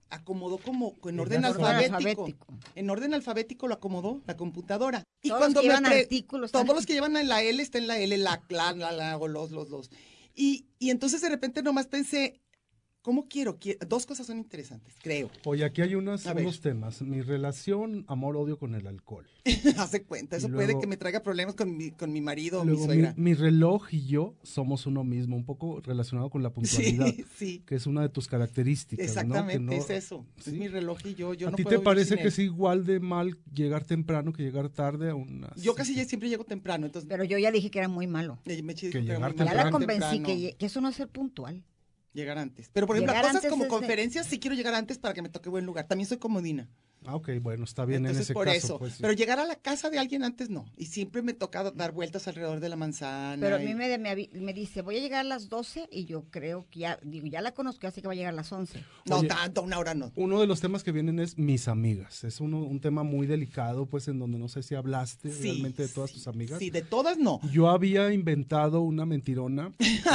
B: acomodó como en
E: En
B: orden
E: orden
B: alfabético.
A: alfabético.
B: En orden alfabético lo acomodó la computadora. Y
A: Todos
B: cuando
A: los que
B: me
A: llevan
B: pre-
A: artículos
B: todos
A: están-
B: los que llevan en la L está en la L, la, la, la, la, o los, los, los. Y, y entonces de repente nomás pensé, ¿cómo quiero? Qui- Dos cosas son interesantes, creo.
E: Oye, aquí hay unas,
B: A ver.
E: unos temas. Mi relación amor-odio con el alcohol.
B: Hace cuenta, eso
E: Y
B: puede
E: luego-
B: que me traiga problemas con mi, con mi marido o mi
E: Luego, mi,
B: suegra.
E: mi reloj y yo somos uno mismo, un poco relacionado con la puntualidad,
B: Sí, sí.
E: que es una de tus características.
B: Exactamente,
E: ¿no? Que no-
B: es eso.
E: ¿sí?
B: Es mi reloj y yo. yo
E: ¿A
B: no
E: ti
B: puedo
E: te
B: vivir
E: parece
B: sin
E: que
B: él.
E: es igual de mal llegar temprano que llegar tarde a una
B: Yo casi
E: cita?
B: ya siempre llego temprano, entonces
A: Pero yo ya dije que era muy malo.
B: eh, me dijo
E: Que
B: era
E: llegar
B: muy
A: Ya
B: mal.
A: la
E: temprano.
A: convencí
B: Temprano,
A: que, lle- que eso no es ser puntual.
B: llegar antes. Pero por ejemplo,
A: Llegar
B: cosas
A: antes
B: como
A: es de-
B: conferencias sí quiero llegar antes para que me toque buen lugar. También soy comodina.
E: Ah, ok, bueno, está bien
B: Entonces
E: en ese
B: por
E: caso.
B: eso.
E: Pues, sí.
B: Pero llegar a la casa de alguien antes no. Y siempre me toca dar vueltas alrededor de la manzana.
A: Pero a
B: y-
A: mí me, me, avi- me dice, voy a llegar a las doce y yo creo que ya, digo, ya la conozco, así que va a llegar a las once.
B: No
E: Oye.
B: tanto, una hora no.
E: Uno de los temas que vienen es mis amigas. Es uno, un tema muy delicado, pues en donde no sé si hablaste
B: Sí,
E: realmente de todas
B: sí,
E: tus amigas.
B: Sí, de todas no.
E: Yo había inventado una mentirona.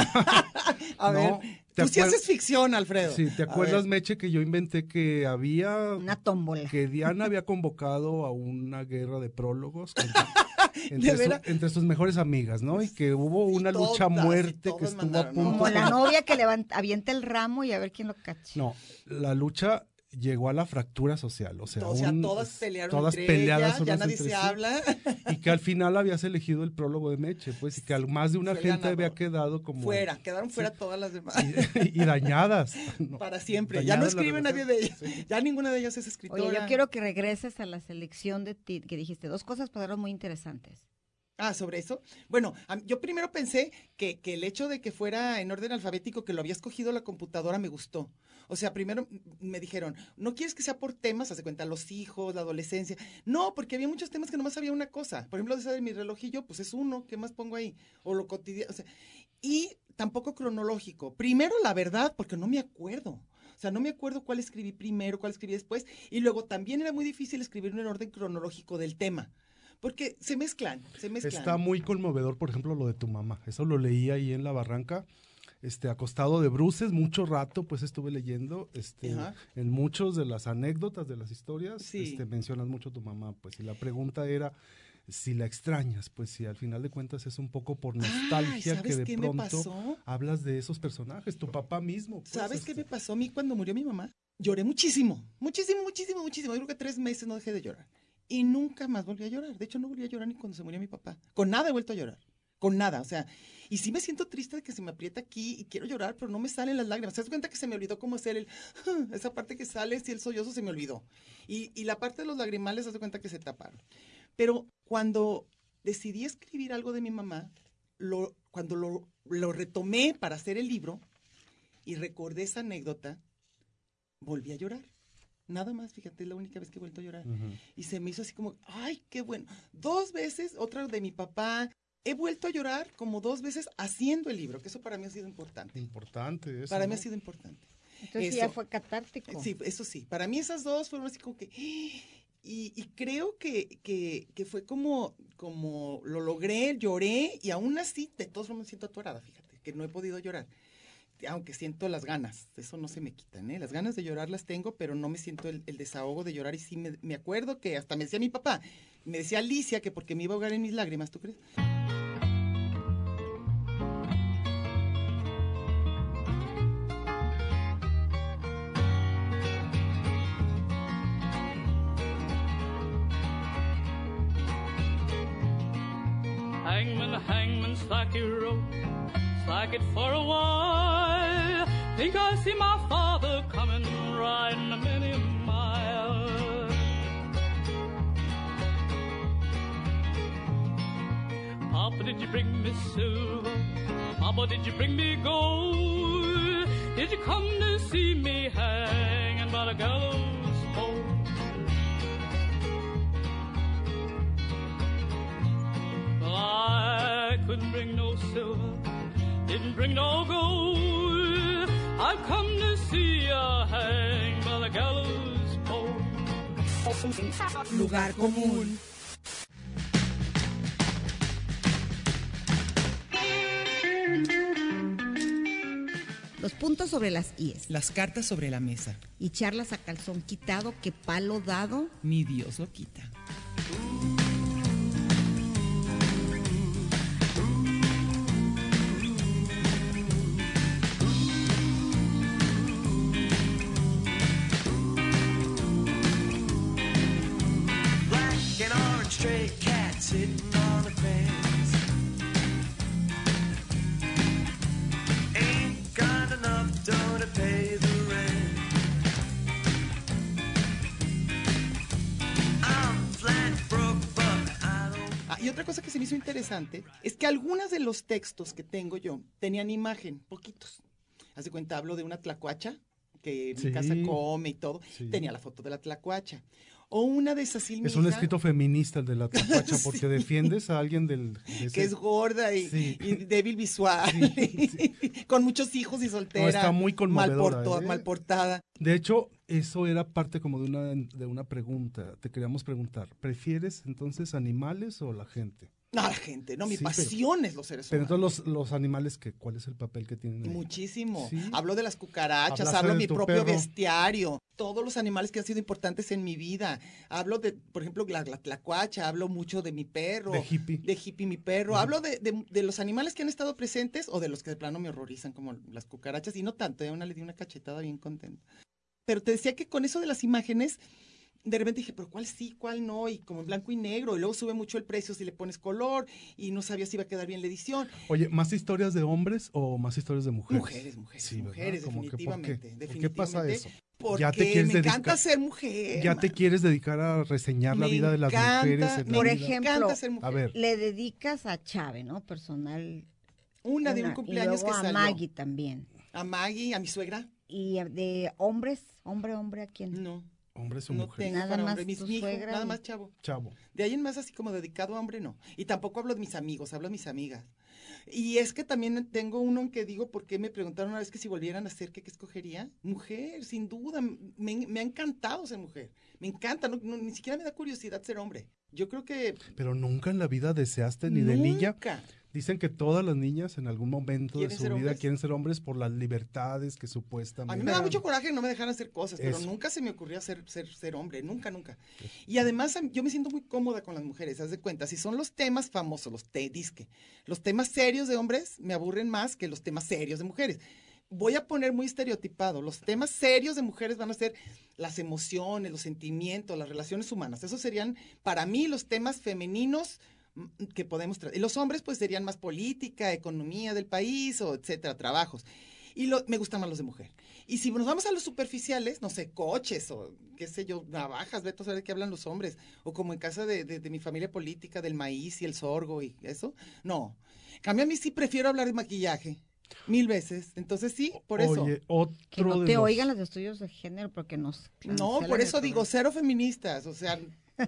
B: A
E: No,
B: ver,
E: ¿te
B: tú sí
E: acuer-
B: haces ficción, Alfredo.
E: Sí, ¿te
B: A
E: acuerdas,
B: ver.
E: Meche, que yo inventé que había
A: Una tómbola.
E: que Diana había convocado a una guerra de prólogos contra- entre, su-
B: veras?
E: entre sus mejores amigas, ¿no? Y que hubo
B: Y
E: una lucha
B: todas,
E: a
B: y
E: muerte que
B: todas
E: estuvo a
B: mandaron, ¿no?
E: punto.
A: Como la
E: de-
A: novia que levanta, avienta el ramo y a ver quién lo cacha.
E: No, la lucha llegó a la fractura social, o sea,
B: O sea,
E: un-
B: todas pelearon
E: todas
B: entre
E: peleadas
B: ellas, ya
E: unas
B: nadie
E: entre
B: se
E: sí,
B: habla.
E: y que al final habías elegido el prólogo de Meche, pues, y que al- más de una
B: Fue el
E: gente había
B: ganador.
E: quedado como
B: Fuera, quedaron fuera todas las demás.
E: y, y dañadas. No,
B: Para siempre. Ya no
E: dañadas la
B: escribe nadie de ellas.
E: relación. Sí.
B: Ya ninguna de ellas es escritora.
A: Oye, yo quiero que regreses a la selección de ti, que dijiste dos cosas pasaron muy interesantes.
B: Ah, sobre eso. Bueno, a mí- yo primero pensé que, que el hecho de que fuera en orden alfabético, que lo había escogido la computadora, me gustó. O sea, primero m- me dijeron, ¿no quieres que sea por temas? Hace cuenta, los hijos, la adolescencia. No, porque había muchos temas que nomás había una cosa. Por ejemplo, esa de mi reloj y yo, pues es uno, ¿qué más pongo ahí? O lo cotidiano. O sea, y tampoco cronológico. Primero, la verdad, porque no me acuerdo. O sea, no me acuerdo cuál escribí primero, cuál escribí después. Y luego también era muy difícil escribir en orden cronológico del tema. Porque se mezclan, se mezclan.
E: Está muy conmovedor, por ejemplo, lo de tu mamá. Eso lo leí ahí en la barranca, este, acostado de bruces, mucho rato, pues estuve leyendo, este,
B: Ajá.
E: en muchos de las anécdotas de las historias,
B: Sí.
E: este, mencionas mucho a tu mamá, pues, y la pregunta era si la extrañas, pues, si al final de cuentas es un poco por nostalgia
B: ¿sabes
E: que de
B: qué me
E: pronto
B: pasó?
E: hablas de esos personajes, tu papá mismo. pues,
B: ¿Sabes qué
E: este,
B: me pasó a mí cuando murió mi mamá? Lloré muchísimo, muchísimo, muchísimo, muchísimo. Yo creo que tres meses no dejé de llorar. Y nunca más volví a llorar. De hecho, no volví a llorar ni cuando se murió mi papá. Con nada he vuelto a llorar. Con nada, o sea. Y sí me siento triste de que se me aprieta aquí y quiero llorar, pero no me salen las lágrimas. ¿Te das cuenta que se me olvidó cómo hacer el... Esa parte que sale, si el sollozo se me olvidó. Y, y la parte de los lagrimales, te das cuenta que se taparon. Pero cuando decidí escribir algo de mi mamá, lo, cuando lo, lo retomé para hacer el libro y recordé esa anécdota, volví a llorar. Nada más, fíjate, es la única vez que he vuelto a llorar.
E: ujú.
B: Y se me hizo así como, ay, qué bueno. Dos veces, otra de mi papá. He vuelto a llorar como dos veces haciendo el libro, que eso para mí ha sido importante.
E: Importante eso,
B: Para mí
E: ¿no?
B: ha sido importante.
A: Entonces
B: Eso.
A: ya fue catártico.
B: Sí, eso sí. Para mí esas dos fueron así como que... Y, y creo que, que, que fue como, como lo logré, lloré, y aún así, de todos modos me siento atorada, fíjate, que no he podido llorar. Aunque siento las ganas, eso no se me quitan, ¿eh? Las ganas de llorar las tengo, pero no me siento el, el desahogo de llorar. Y sí me, me acuerdo que hasta me decía mi papá, me decía Alicia que porque me iba a ahogar en mis lágrimas, ¿tú crees?
I: Hangman, hangman, slack your rope, slack it for a while. Think I see my father coming, riding a many mile. Papa, did you bring me silver? Papa, did you bring me gold? Did you come to see me hanging by the gallows pole? Well, I couldn't bring no silver, didn't bring no gold. I've come to see ya hang by the gallows pole.
B: Lugar común.
A: Los los puntos sobre las íes.
B: Las cartas sobre la mesa.
A: Y charlas a calzón quitado, que palo dado.
B: Mi Dios lo quita.
G: Black and orange stray cats sitting on the fence. Ain't got enough dough to pay the rent. I'm flat broke, but I don't.
B: Ah, y otra cosa que se me hizo interesante es que algunos de los textos que tengo yo tenían imagen, poquitos. Haz de cuenta, hablo de una tlacuacha que
E: Sí.
B: mi casa come y todo.
E: Sí.
B: Tenía la foto de la tlacuacha. O una de Cecil
E: Es un escrito feminista el de la tlacuacha,
B: Sí.
E: porque defiendes a alguien del... de ese-
B: que es gorda y,
E: Sí.
B: y débil visual,
E: Sí,
B: con muchos hijos y soltera,
E: No, está muy
B: mal,
E: conmovedora,
B: porto-
E: ¿eh?
B: mal portada.
E: De hecho, eso era parte como de una, de una pregunta. Te queríamos preguntar, ¿prefieres entonces animales o la gente?
B: No, la gente, no, mi
E: Sí, pero-
B: pasión es los seres
E: Pero
B: humanos.
E: entonces los, los animales, ¿qué, ¿cuál es el papel que tienen ahí?
B: Muchísimo.
E: Sí.
B: Hablo de las cucarachas,
E: Hablaste
B: hablo
E: de
B: mi
E: tu
B: propio
E: perro.
B: bestiario, todos los animales que han sido importantes en mi vida. Hablo de, por ejemplo, la, la tlacuacha, hablo mucho de mi perro.
E: De hippie.
B: De hippie, mi perro. Hablo de, de- de los animales que han estado presentes o de los que de plano me horrorizan, como las cucarachas. Y no tanto, a una le di una cachetada bien contenta. Pero te decía que con eso de las imágenes, de repente dije, pero ¿cuál sí, cuál no? Y como en blanco y negro, y luego sube mucho el precio si le pones color, y no sabía si iba a quedar bien la edición.
E: Oye, ¿más historias de hombres o más historias de mujeres?
B: Mujeres, mujeres,
E: Sí, ¿verdad?
B: mujeres,
E: Como que, ¿por qué?
B: definitivamente.
E: ¿Por qué pasa
B: definitivamente,
E: eso?
B: Porque
E: Ya te quieres
B: me encanta
E: dedicar-
B: ser mujer.
E: ¿Ya te
B: man.
E: quieres dedicar a reseñar la
B: Me
E: vida de las
B: encanta,
E: mujeres? en la
A: Por
E: vida?
A: ejemplo,
B: Me encanta ser mujer.
E: A ver,
A: Le dedicas a Chave, ¿no? Personal.
B: Una de un
A: una,
B: cumpleaños
A: y luego
B: que
A: a
B: salió.
A: Maggie también.
B: A Maggie, a mi suegra.
A: Y de hombres, hombre, hombre, ¿a quién?
B: No,
E: hombres o
B: no
E: mujeres.
B: tengo
A: Nada
B: para
A: más
B: hombre. Mis,
A: tu
B: mi hijo,
A: suegra
B: nada
A: y-
B: más chavo.
E: Chavo.
B: De ahí en más así como dedicado a hombre, no. Y tampoco hablo de mis amigos, hablo de mis amigas. Y es que también tengo uno en que digo, ¿por qué me preguntaron una vez que si volvieran a ser, ¿qué, qué escogería? Mujer, sin duda. Me, me ha encantado ser mujer. Me encanta, no- no, ni siquiera me da curiosidad ser hombre. Yo creo que
E: Pero nunca en la vida deseaste ni de niña.
B: nunca.
E: Dicen que todas las niñas en algún momento de
B: ¿Quieren
E: su
B: ser
E: vida
B: hombres?
E: quieren ser hombres por las libertades que supuestamente...
B: A mí me da mucho coraje que no me dejaran hacer cosas, pero
E: Eso.
B: nunca se me ocurría ser, ser, ser hombre, nunca, nunca. Y además a mí- yo me siento muy cómoda con las mujeres, haz de cuenta, si son los temas famosos, los te disque, los temas serios de hombres me aburren más que los temas serios de mujeres. Voy a poner muy estereotipado, los temas serios de mujeres van a ser las emociones, los sentimientos, las relaciones humanas. Esos serían para mí los temas femeninos mm, que podemos tratar. Y los hombres pues serían más política, economía del país o etcétera, trabajos. Y lo, me gustan más los de mujer. Y si nos vamos a los superficiales, no sé, coches o qué sé yo, navajas, vete a saber qué hablan los hombres. O como en casa de, de, de mi familia política, del maíz y el sorgo y eso. No. En cambio, a mí sí prefiero hablar de maquillaje. Mil veces. Entonces sí, por eso.
E: Oye, otro
A: Que no
E: de
A: te
E: los-
A: oigan los estudios de género porque nos...
B: No,
A: cancelan
B: por
A: el
B: eso digo,
A: programa.
B: cero feministas. O sea,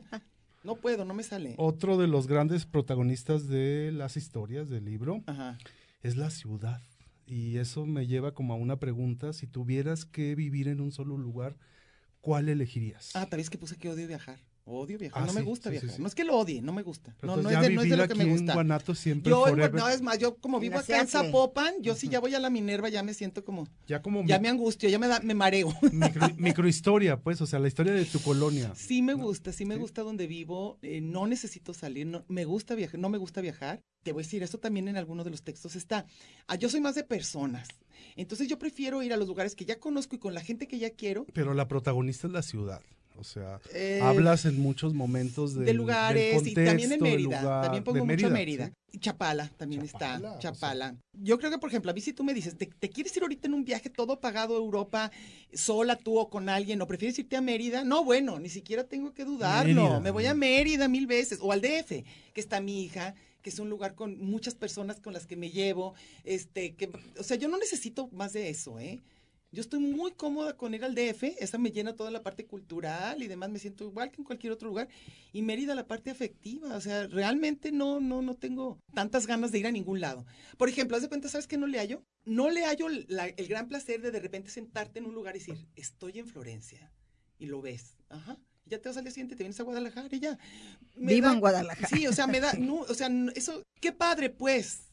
B: no puedo, no me sale.
E: Otro de los grandes protagonistas de las historias del libro
B: Ajá.
E: es la ciudad. Y eso me lleva como a una pregunta, si tuvieras que vivir en un solo lugar, ¿cuál elegirías?
B: Ah, tal vez que puse que odio viajar. Odio viajar.
E: Ah,
B: no me
E: sí,
B: gusta
E: sí, sí,
B: viajar.
E: sí.
B: No es que lo odie, no me gusta.
E: Pero
B: No, no
E: entonces
B: es,
E: ya
B: de, no es de
E: vivir
B: lo que me
E: aquí en
B: gusta.
E: Guanato siempre
B: Yo, en
E: forever.
B: Gua- no, es más, yo como
A: En
B: vivo
A: la
B: acá en
A: Seattle.
B: Zapopan, yo sí ya voy a la Minerva, ya me siento como,
E: ya como
B: ya
E: mi-
B: me angustio, ya me da, me mareo.
E: micro, microhistoria, pues, o sea, la historia de tu colonia.
B: Sí me gusta, sí me
E: Sí.
B: gusta donde vivo, eh, no necesito salir, no, me gusta viajar, no me gusta viajar. Te voy a decir, esto también en alguno de los textos está. Ah, yo soy más de personas, entonces yo prefiero ir a los lugares que ya conozco y con la gente que ya quiero.
E: Pero la protagonista es la ciudad. O sea,
B: Eh,
E: hablas en muchos momentos del,
B: de lugares
E: del
B: y también en
E: contexto, del
B: Mérida,
E: lugar-
B: también pongo
E: de
B: mucho
E: Mérida,
B: Mérida.
E: ¿sí?
B: Y Chapala también
E: Chapala,
B: está,
E: o
B: Chapala. Yo creo que, por ejemplo, a mí si tú me dices, ¿te, te quieres ir ahorita en un viaje todo pagado a Europa, sola tú o con alguien, o prefieres irte a Mérida? No, bueno, ni siquiera tengo que dudarlo,
E: Mérida.
B: me voy a Mérida mil veces, o al D F, que está mi hija, que es un lugar con muchas personas con las que me llevo, este, que, o sea, yo no necesito más de eso, ¿eh? Yo estoy muy cómoda con ir al D F, esa me llena toda la parte cultural y demás, me siento igual que en cualquier otro lugar. Y Mérida la parte afectiva, o sea, realmente no, no, no tengo tantas ganas de ir a ningún lado. Por ejemplo, haz de cuenta, ¿sabes qué no le hallo? No le hallo la- el gran placer de de repente sentarte en un lugar y decir, estoy en Florencia, y lo ves, ajá. Ya te vas al día siguiente, te vienes a Guadalajara y ya. Me
A: Vivo
B: da-
A: en Guadalajara.
B: Sí, o sea, me da, no, o sea, no, eso, qué padre, pues.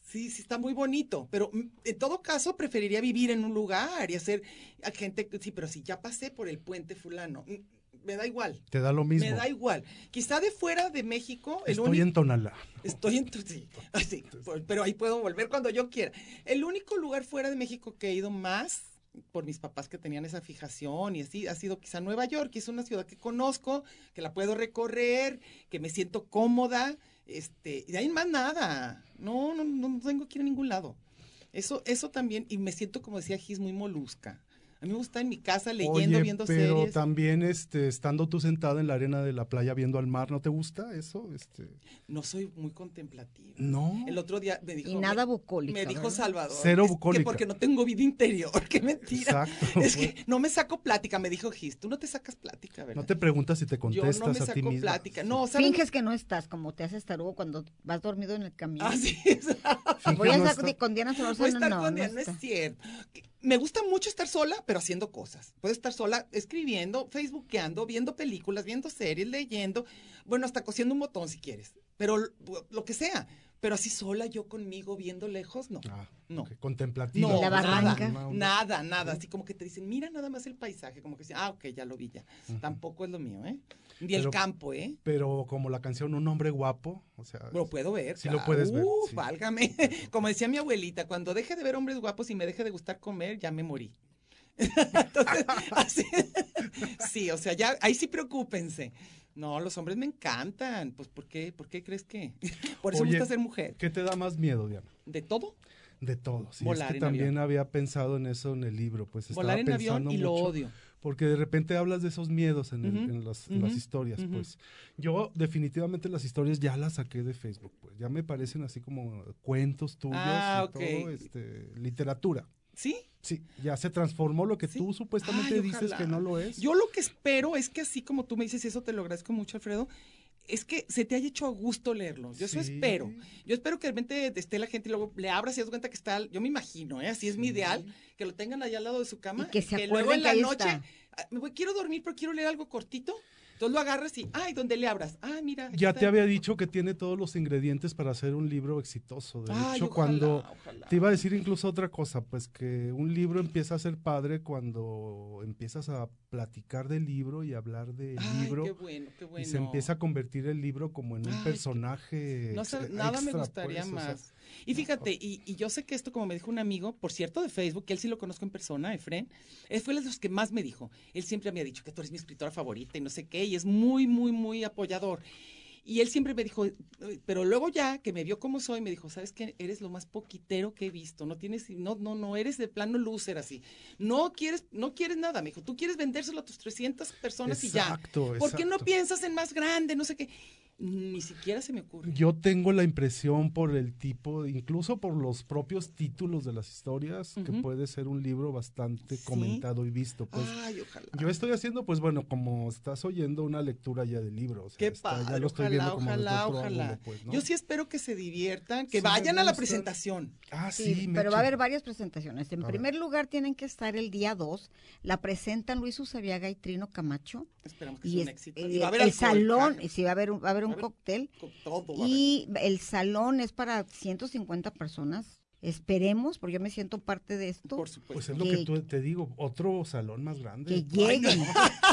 B: Sí, sí está muy bonito, pero mm, en todo caso preferiría vivir en un lugar y hacer a gente, sí, pero si ya pasé por el puente fulano, mm, me da igual.
E: Te da lo mismo.
B: Me da igual. Quizá de fuera de México, el
E: Estoy
B: único,
E: en Tonalá.
B: estoy en tu- sí, así, pues, pero ahí puedo volver cuando yo quiera. El único lugar fuera de México que he ido más por mis papás que tenían esa fijación y así ha sido quizá Nueva York, que es una ciudad que conozco, que la puedo recorrer, que me siento cómoda, este, y de ahí más nada. No, no, no tengo que ir a ningún lado. Eso, eso también, y me siento, como decía Gis, muy molusca. A mí me gusta en mi casa leyendo,
E: Oye,
B: viendo
E: pero
B: series.
E: también este, estando tú sentada en la arena de la playa viendo al mar, ¿no te gusta eso? Este,
B: No soy muy contemplativa.
E: no.
B: El otro día me dijo...
A: Y nada
B: me-
A: bucólica.
B: Me dijo
A: ¿verdad?
B: Salvador.
E: Cero
B: es que
E: bucólica.
B: porque no tengo vida interior. Qué mentira.
E: Exacto.
B: Es que no me saco plática, me dijo Gis. Tú no te sacas plática, ¿verdad?
E: No te preguntas si te
B: Yo
E: contestas
B: no me
E: a ti
B: saco
E: misma.
B: plática. No, ¿sabes?
A: Finges que no estás, como te haces tarugo cuando vas dormido en el camión.
B: Ah, sí.
E: Finges
A: Voy a
E: no
A: estar
E: estar-
A: con Diana
B: No
A: Solórzano.
B: estar
A: No,
B: con
A: no,
B: él, no
A: está.
B: es cierto. Me gusta mucho estar sola, pero haciendo cosas. Puedo estar sola escribiendo, facebookeando, viendo películas, viendo series, leyendo, bueno, hasta cosiendo un botón si quieres, pero lo, lo que sea. Pero así sola yo conmigo viendo lejos, no.
E: Ah,
B: No.
E: ok, contemplativa.
B: No,
A: En la barranca.
B: nada, nada, nada. Así como que te dicen, mira nada más el paisaje, como que dicen, ah, ok, ya lo vi ya. Tampoco es lo mío, ¿eh? Ni el
E: Pero-
B: campo, ¿eh?
E: Pero como la canción Un hombre guapo, o sea,
B: Lo puedo ver.
E: Sí lo
B: claro.
E: puedes ver,
B: Uf,
E: sí.
B: válgame. Como decía mi abuelita, cuando deje de ver hombres guapos y me deje de gustar comer, ya me morí. Entonces, así, sí, o sea, ya, ahí sí preocúpense. No, los hombres me encantan. Pues, ¿por qué? ¿Por qué crees que? Por eso
E: Oye,
B: me gusta ser mujer.
E: ¿qué te da más miedo, Diana?
B: ¿De todo?
E: De todo. Sí,
B: Volar
E: es que
B: en
E: también
B: avión.
E: había pensado en eso en el libro, pues estaba
B: Volar en avión
E: pensando
B: y lo
E: mucho,
B: odio.
E: porque de repente hablas de esos miedos en, el-
B: Ujú,
E: en las, en las
B: ujú,
E: historias,
B: ujú.
E: pues. Yo definitivamente las historias ya las saqué de Facebook, pues. Ya me parecen así como cuentos tuyos
B: Ah,
E: y
B: ok.
E: todo, este, literatura.
B: ¿Sí?
E: Sí, ya se transformó lo que
B: Sí.
E: tú supuestamente
B: Ay,
E: dices
B: ojalá.
E: que no lo es.
B: Yo lo que espero es que así como tú me dices, y eso te lo agradezco mucho, Alfredo, es que se te haya hecho a gusto leerlo. Yo eso
E: Sí.
B: espero. Yo espero que de repente esté la gente y luego le abras y das cuenta que está, yo me imagino, ¿eh? Así es mi ideal, que lo tengan allá al lado de su cama.
A: Y que se
B: luego
A: acuerden
B: en la
A: que ahí
B: noche,
A: está.
B: ah, me voy, quiero dormir, pero quiero leer algo cortito. Entonces lo agarras y, ay, ¿dónde le abras? Ay, mira. aquí
E: Ya
B: está.
E: te había dicho que tiene todos los ingredientes para hacer un libro exitoso. De
B: Ay,
E: hecho,
B: ojalá,
E: cuando
B: ojalá.
E: te iba a decir incluso otra cosa, pues que un libro empieza a ser padre cuando empiezas a platicar del libro y hablar del
B: Ay,
E: libro
B: qué bueno, qué bueno.
E: y se empieza a convertir el libro como en un
B: Ay,
E: personaje.
B: No
E: ex-
B: sé, nada me
E: extra,
B: gustaría
E: pues, o sea,
B: más. Y fíjate, y, y yo sé que esto, como me dijo un amigo, por cierto, de Facebook, que él sí lo conozco en persona, Efren, él fue de los que más me dijo. Él siempre me ha dicho que tú eres mi escritora favorita y no sé qué, y es muy, muy, muy apoyador. Y él siempre me dijo, pero luego ya que me vio como soy, me dijo, ¿sabes qué? Eres lo más poquitero que he visto, no tienes, no, no, no, eres de plano loser así. No quieres, no quieres nada, me dijo, tú quieres vendérselo a tus trescientas personas y ya.
E: Exacto,
B: ¿Por qué no
E: exacto.
B: piensas en más grande? No sé qué. Ni siquiera se me ocurre.
E: Yo tengo la impresión por el tipo, incluso por los propios títulos de las historias, que
B: Ujú.
E: puede ser un libro bastante
B: Sí.
E: comentado y visto. Pues
B: Ay, ojalá.
E: yo estoy haciendo, pues bueno, como estás oyendo una lectura ya del libro. O sea,
B: Qué
E: está-
B: padre,
E: ya lo estoy
B: ojalá,
E: viendo como desde
B: ojalá,
E: otro
B: ojalá.
E: ángulo, pues, ¿no?
B: Yo sí espero que se diviertan, que
E: Sí, me
B: vayan a la
E: gusta.
B: presentación.
E: Ah,
A: Sí,
E: sí,
A: pero va a
E: Meche.
A: haber varias presentaciones. En
E: A
A: primer lugar tienen que estar el día dos. La presentan Luis Usabiaga y Trino Camacho.
B: Esperamos que
A: Y
B: sea un
A: es-
B: éxito.
A: el,
B: Y va a haber
A: el
B: alcohol,
A: salón,
B: ja,
A: y sí va a haber un, va a haber un
B: Va a haber-
A: cóctel.
B: con todo va a
A: Y el salón es para ciento cincuenta personas. Esperemos, porque yo me siento parte de
B: haber,
A: esto.
B: por supuesto.
E: Pues es lo
A: que-
E: que tú- te digo, otro salón más grande.
A: Que lleguen.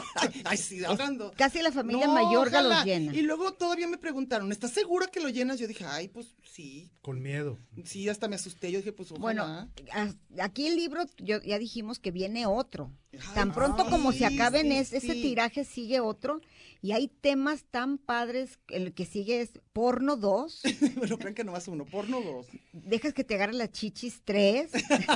B: Ay, sí, hablando.
A: Casi la familia
B: No,
A: Mayorga
B: ojalá.
A: los llena.
B: Y luego todavía me preguntaron, ¿estás segura que lo llenas? Yo dije, ay, pues sí.
E: Con miedo.
B: Sí, hasta me asusté. Yo dije, pues ojalá.
A: Bueno, a- aquí el libro, yo, ya dijimos que viene otro.
B: Ay,
A: Tan pronto
B: sí,
A: como se acaben
B: sí,
A: es- ese
B: sí.
A: tiraje, sigue otro. Y hay temas tan padres. El que sigue es Porno dos.
B: Bueno, crean que nomás uno, porno dos.
A: Dejas que te agarre las chichis tres.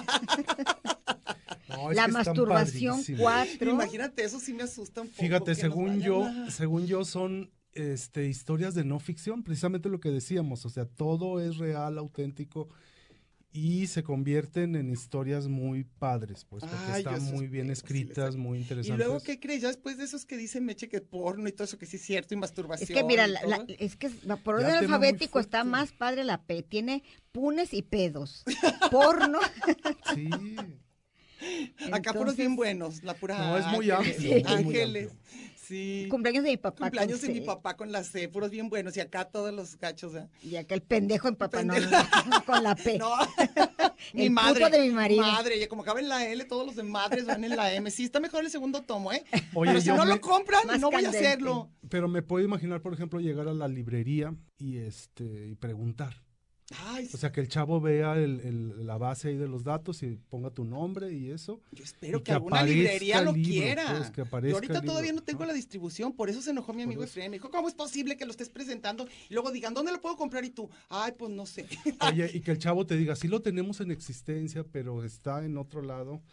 E: No, es
A: La
E: que están
A: masturbación
E: padrísimos.
A: cuatro.
B: Imagínate, eso sí me asusta un poco.
E: Fíjate,
B: que nos
E: según
B: vayan
E: yo,
B: a-
E: según yo son este historias de no ficción, precisamente lo que decíamos, o sea, todo es real, auténtico y se convierten en historias muy padres, pues porque
B: Ay, yo
E: están
B: eso
E: muy bien
B: espero, sí, les
E: escritas,
B: saco.
E: muy
B: Y
E: interesantes.
B: luego, ¿qué crees? Ya después de esos que dicen Meche que porno y todo eso que sí es cierto, y masturbación.
A: Es que mira,
B: y
A: la-
B: todo.
A: la- es que va- por
E: Ya
A: orden
E: tema muy
A: alfabético está
E: fuerte.
A: más padre la P. Tiene punes y pedos. Porno.
E: Sí.
B: Acá puros
A: Entonces,
B: bien buenos, la pura
E: No, es muy
B: ángeles,
E: amplio, es muy
B: ángeles.
E: amplio.
B: Sí.
A: Cumpleaños de mi papá.
B: Cumpleaños
A: con
B: de mi
A: C.
B: papá con la C, puros bien buenos. Y acá todos los gachos, ¿eh?
A: Y acá el pendejo en papá, no,
B: Pendejo.
A: no, con la P.
B: No, mi
A: El
B: madre.
A: puto de mi marido.
B: Madre, y como acaba en la L, todos los de madres van en la M. Sí, está mejor el segundo tomo, ¿eh?
E: Oye,
B: Pero si
E: yo
B: no
E: me-
B: lo compran,
A: Más
B: no voy a
A: candente.
B: hacerlo.
E: Pero me puedo imaginar, por ejemplo, llegar a la librería y este y preguntar.
B: Ay,
E: O sea, que el chavo vea el, el- la base ahí de los datos y ponga tu nombre y eso.
B: yo espero
E: y
B: que,
E: que
B: alguna
E: aparezca
B: librería
E: el
B: lo
E: libro,
B: quiera.
E: pues, que
B: Yo
E: aparezca
B: ahorita
E: el
B: todavía
E: libro,
B: no tengo
E: ¿no?
B: la distribución, por eso se enojó mi amigo
E: Por eso.
B: Efraín. Me dijo, ¿cómo es posible que lo estés presentando? Y luego digan, ¿dónde lo puedo comprar? Y tú, ay, pues no sé.
E: Oye, y que el chavo te diga, sí lo tenemos en existencia, pero está en otro lado,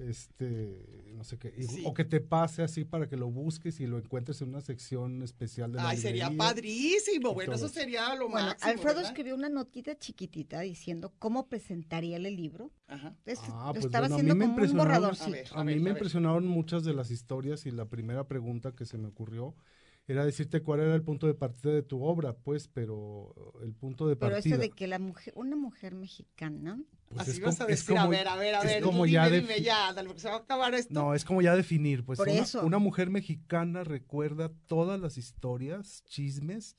E: este, no sé qué, y-
B: Sí.
E: o que te pase así para que lo busques y lo encuentres en una sección especial de la
B: Ay, sería
E: librería.
B: padrísimo.
E: y
B: Bueno,
E: todo
B: eso
E: eso.
B: sería lo
A: Bueno,
B: máximo,
A: Alfredo
B: ¿verdad?
A: escribió una notita chiquitita diciendo cómo presentaría el libro.
B: Ajá.
A: Es-
E: Ah,
A: lo
E: pues
A: estaba
E: bueno, a
A: haciendo
E: mí me
A: como un
E: impresionaron-
A: borradorcito.
B: A ver.
E: A mí me impresionaron muchas de las historias y la primera pregunta que se me ocurrió era decirte cuál era el punto de partida de tu obra, pues, pero el punto de
A: Pero
E: partida.
A: eso de que la mujer, una mujer mexicana,
E: pues,
B: Así
E: es
B: vas
E: como-
B: a
E: es
B: decir, a
E: como-
B: ver, a ver, a
E: es
B: ver.
E: como
B: tú
E: ya
B: dime,
E: defi-
B: dime ya, dale, porque se va a acabar esto.
E: No, es como ya definir, pues
A: Por
E: una,
A: eso.
E: una mujer mexicana recuerda todas las historias, chismes,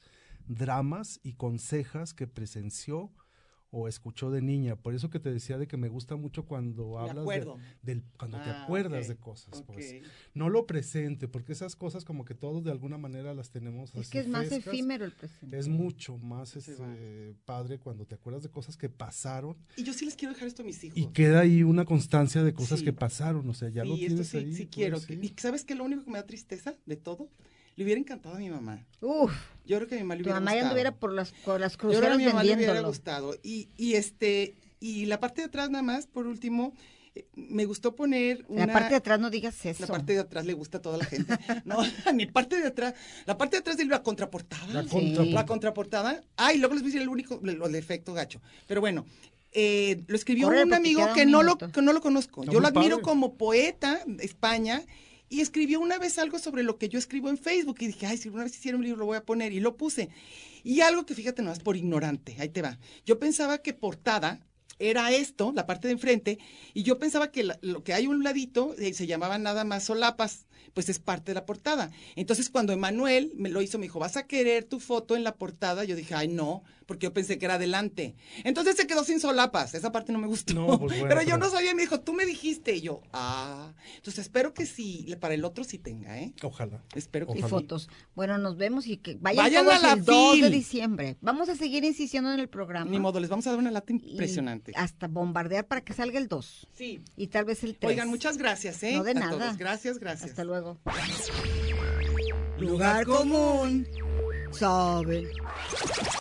E: dramas y consejas que presenció o escuchó de niña. Por eso que te decía de que me gusta mucho cuando
B: Me
E: hablas de,
B: acuerdo.
E: del cuando te
B: Ah,
E: acuerdas
B: ok,
E: de cosas,
B: ok.
E: pues. No lo presente, porque esas cosas como que todos de alguna manera las tenemos
A: es
E: así
A: que es más
E: frescas.
A: efímero el presente.
E: Es mucho más
B: Se va.
E: este, padre cuando te acuerdas de cosas que pasaron
B: Y yo sí les quiero dejar esto a mis hijos.
E: y queda ahí una constancia de cosas
B: Sí.
E: que pasaron, o sea, ya lo
B: Sí, esto
E: tienes
B: sí,
E: ahí.
B: sí
E: pues,
B: quiero.
E: sí.
B: ¿Y sabes qué? Lo único que me da tristeza de todo, le hubiera encantado a mi mamá.
A: Uf,
B: Yo creo que a mi mamá le
A: tu
B: hubiera
A: mamá ya
B: gustado.
A: anduviera por las, por las
B: Yo creo que a
A: cruceras
B: mi mamá le hubiera
A: vendiéndolo.
B: gustado. Y, y este, y la parte de atrás nada más, por último, eh, me gustó poner una...
A: La parte de atrás no digas eso.
B: La parte de atrás le gusta a toda la gente. No, mi parte de atrás, la parte de atrás de la contraportada.
E: La
A: Sí.
E: contraportada.
B: La contraportada. Ay, luego les voy a decir el único, el, el efecto gacho. Pero bueno, eh, lo escribió
A: Córrele,
B: un
A: porque
B: amigo
A: queda
B: que
A: un
B: no, lo,
A: minuto.
B: que no lo conozco.
E: Está
B: Yo lo
E: muy
B: admiro
E: padre.
B: como poeta de España y escribió una vez algo sobre lo que yo escribo en Facebook y dije, ay, si una vez hiciera un libro lo voy a poner y lo puse. Y algo que fíjate nomás por ignorante, ahí te va. Yo pensaba que portada era esto, la parte de enfrente, y yo pensaba que la- lo que hay a un ladito eh, se llamaba nada más solapas, pues es parte de la portada. Entonces cuando Emanuel me lo hizo, me dijo, ¿vas a querer tu foto en la portada? Yo dije, ay, no, porque yo pensé que era adelante. Entonces se quedó sin solapas, esa parte no me gustó.
E: No, pues bueno,
B: pero yo
E: pero-
B: no sabía, me dijo, tú me dijiste, y yo, ah. Entonces espero que sí, para el otro sí tenga, ¿eh?
E: Ojalá.
B: Espero que
A: Y
B: sí.
A: fotos. Bueno, nos vemos y que vayan,
B: Vayan
A: todos
B: a la
A: el dos de
B: fil.
A: diciembre. Vamos a seguir insistiendo en el programa.
B: Ni modo, les vamos a dar una lata
A: y
B: impresionante.
A: Hasta bombardear para que salga el dos.
B: Sí.
A: Y tal vez el tres.
B: Oigan, muchas gracias, ¿eh?
A: No de
B: A
A: nada.
B: todos. Gracias, gracias.
A: Hasta luego.
B: Lugar común.
A: Saben.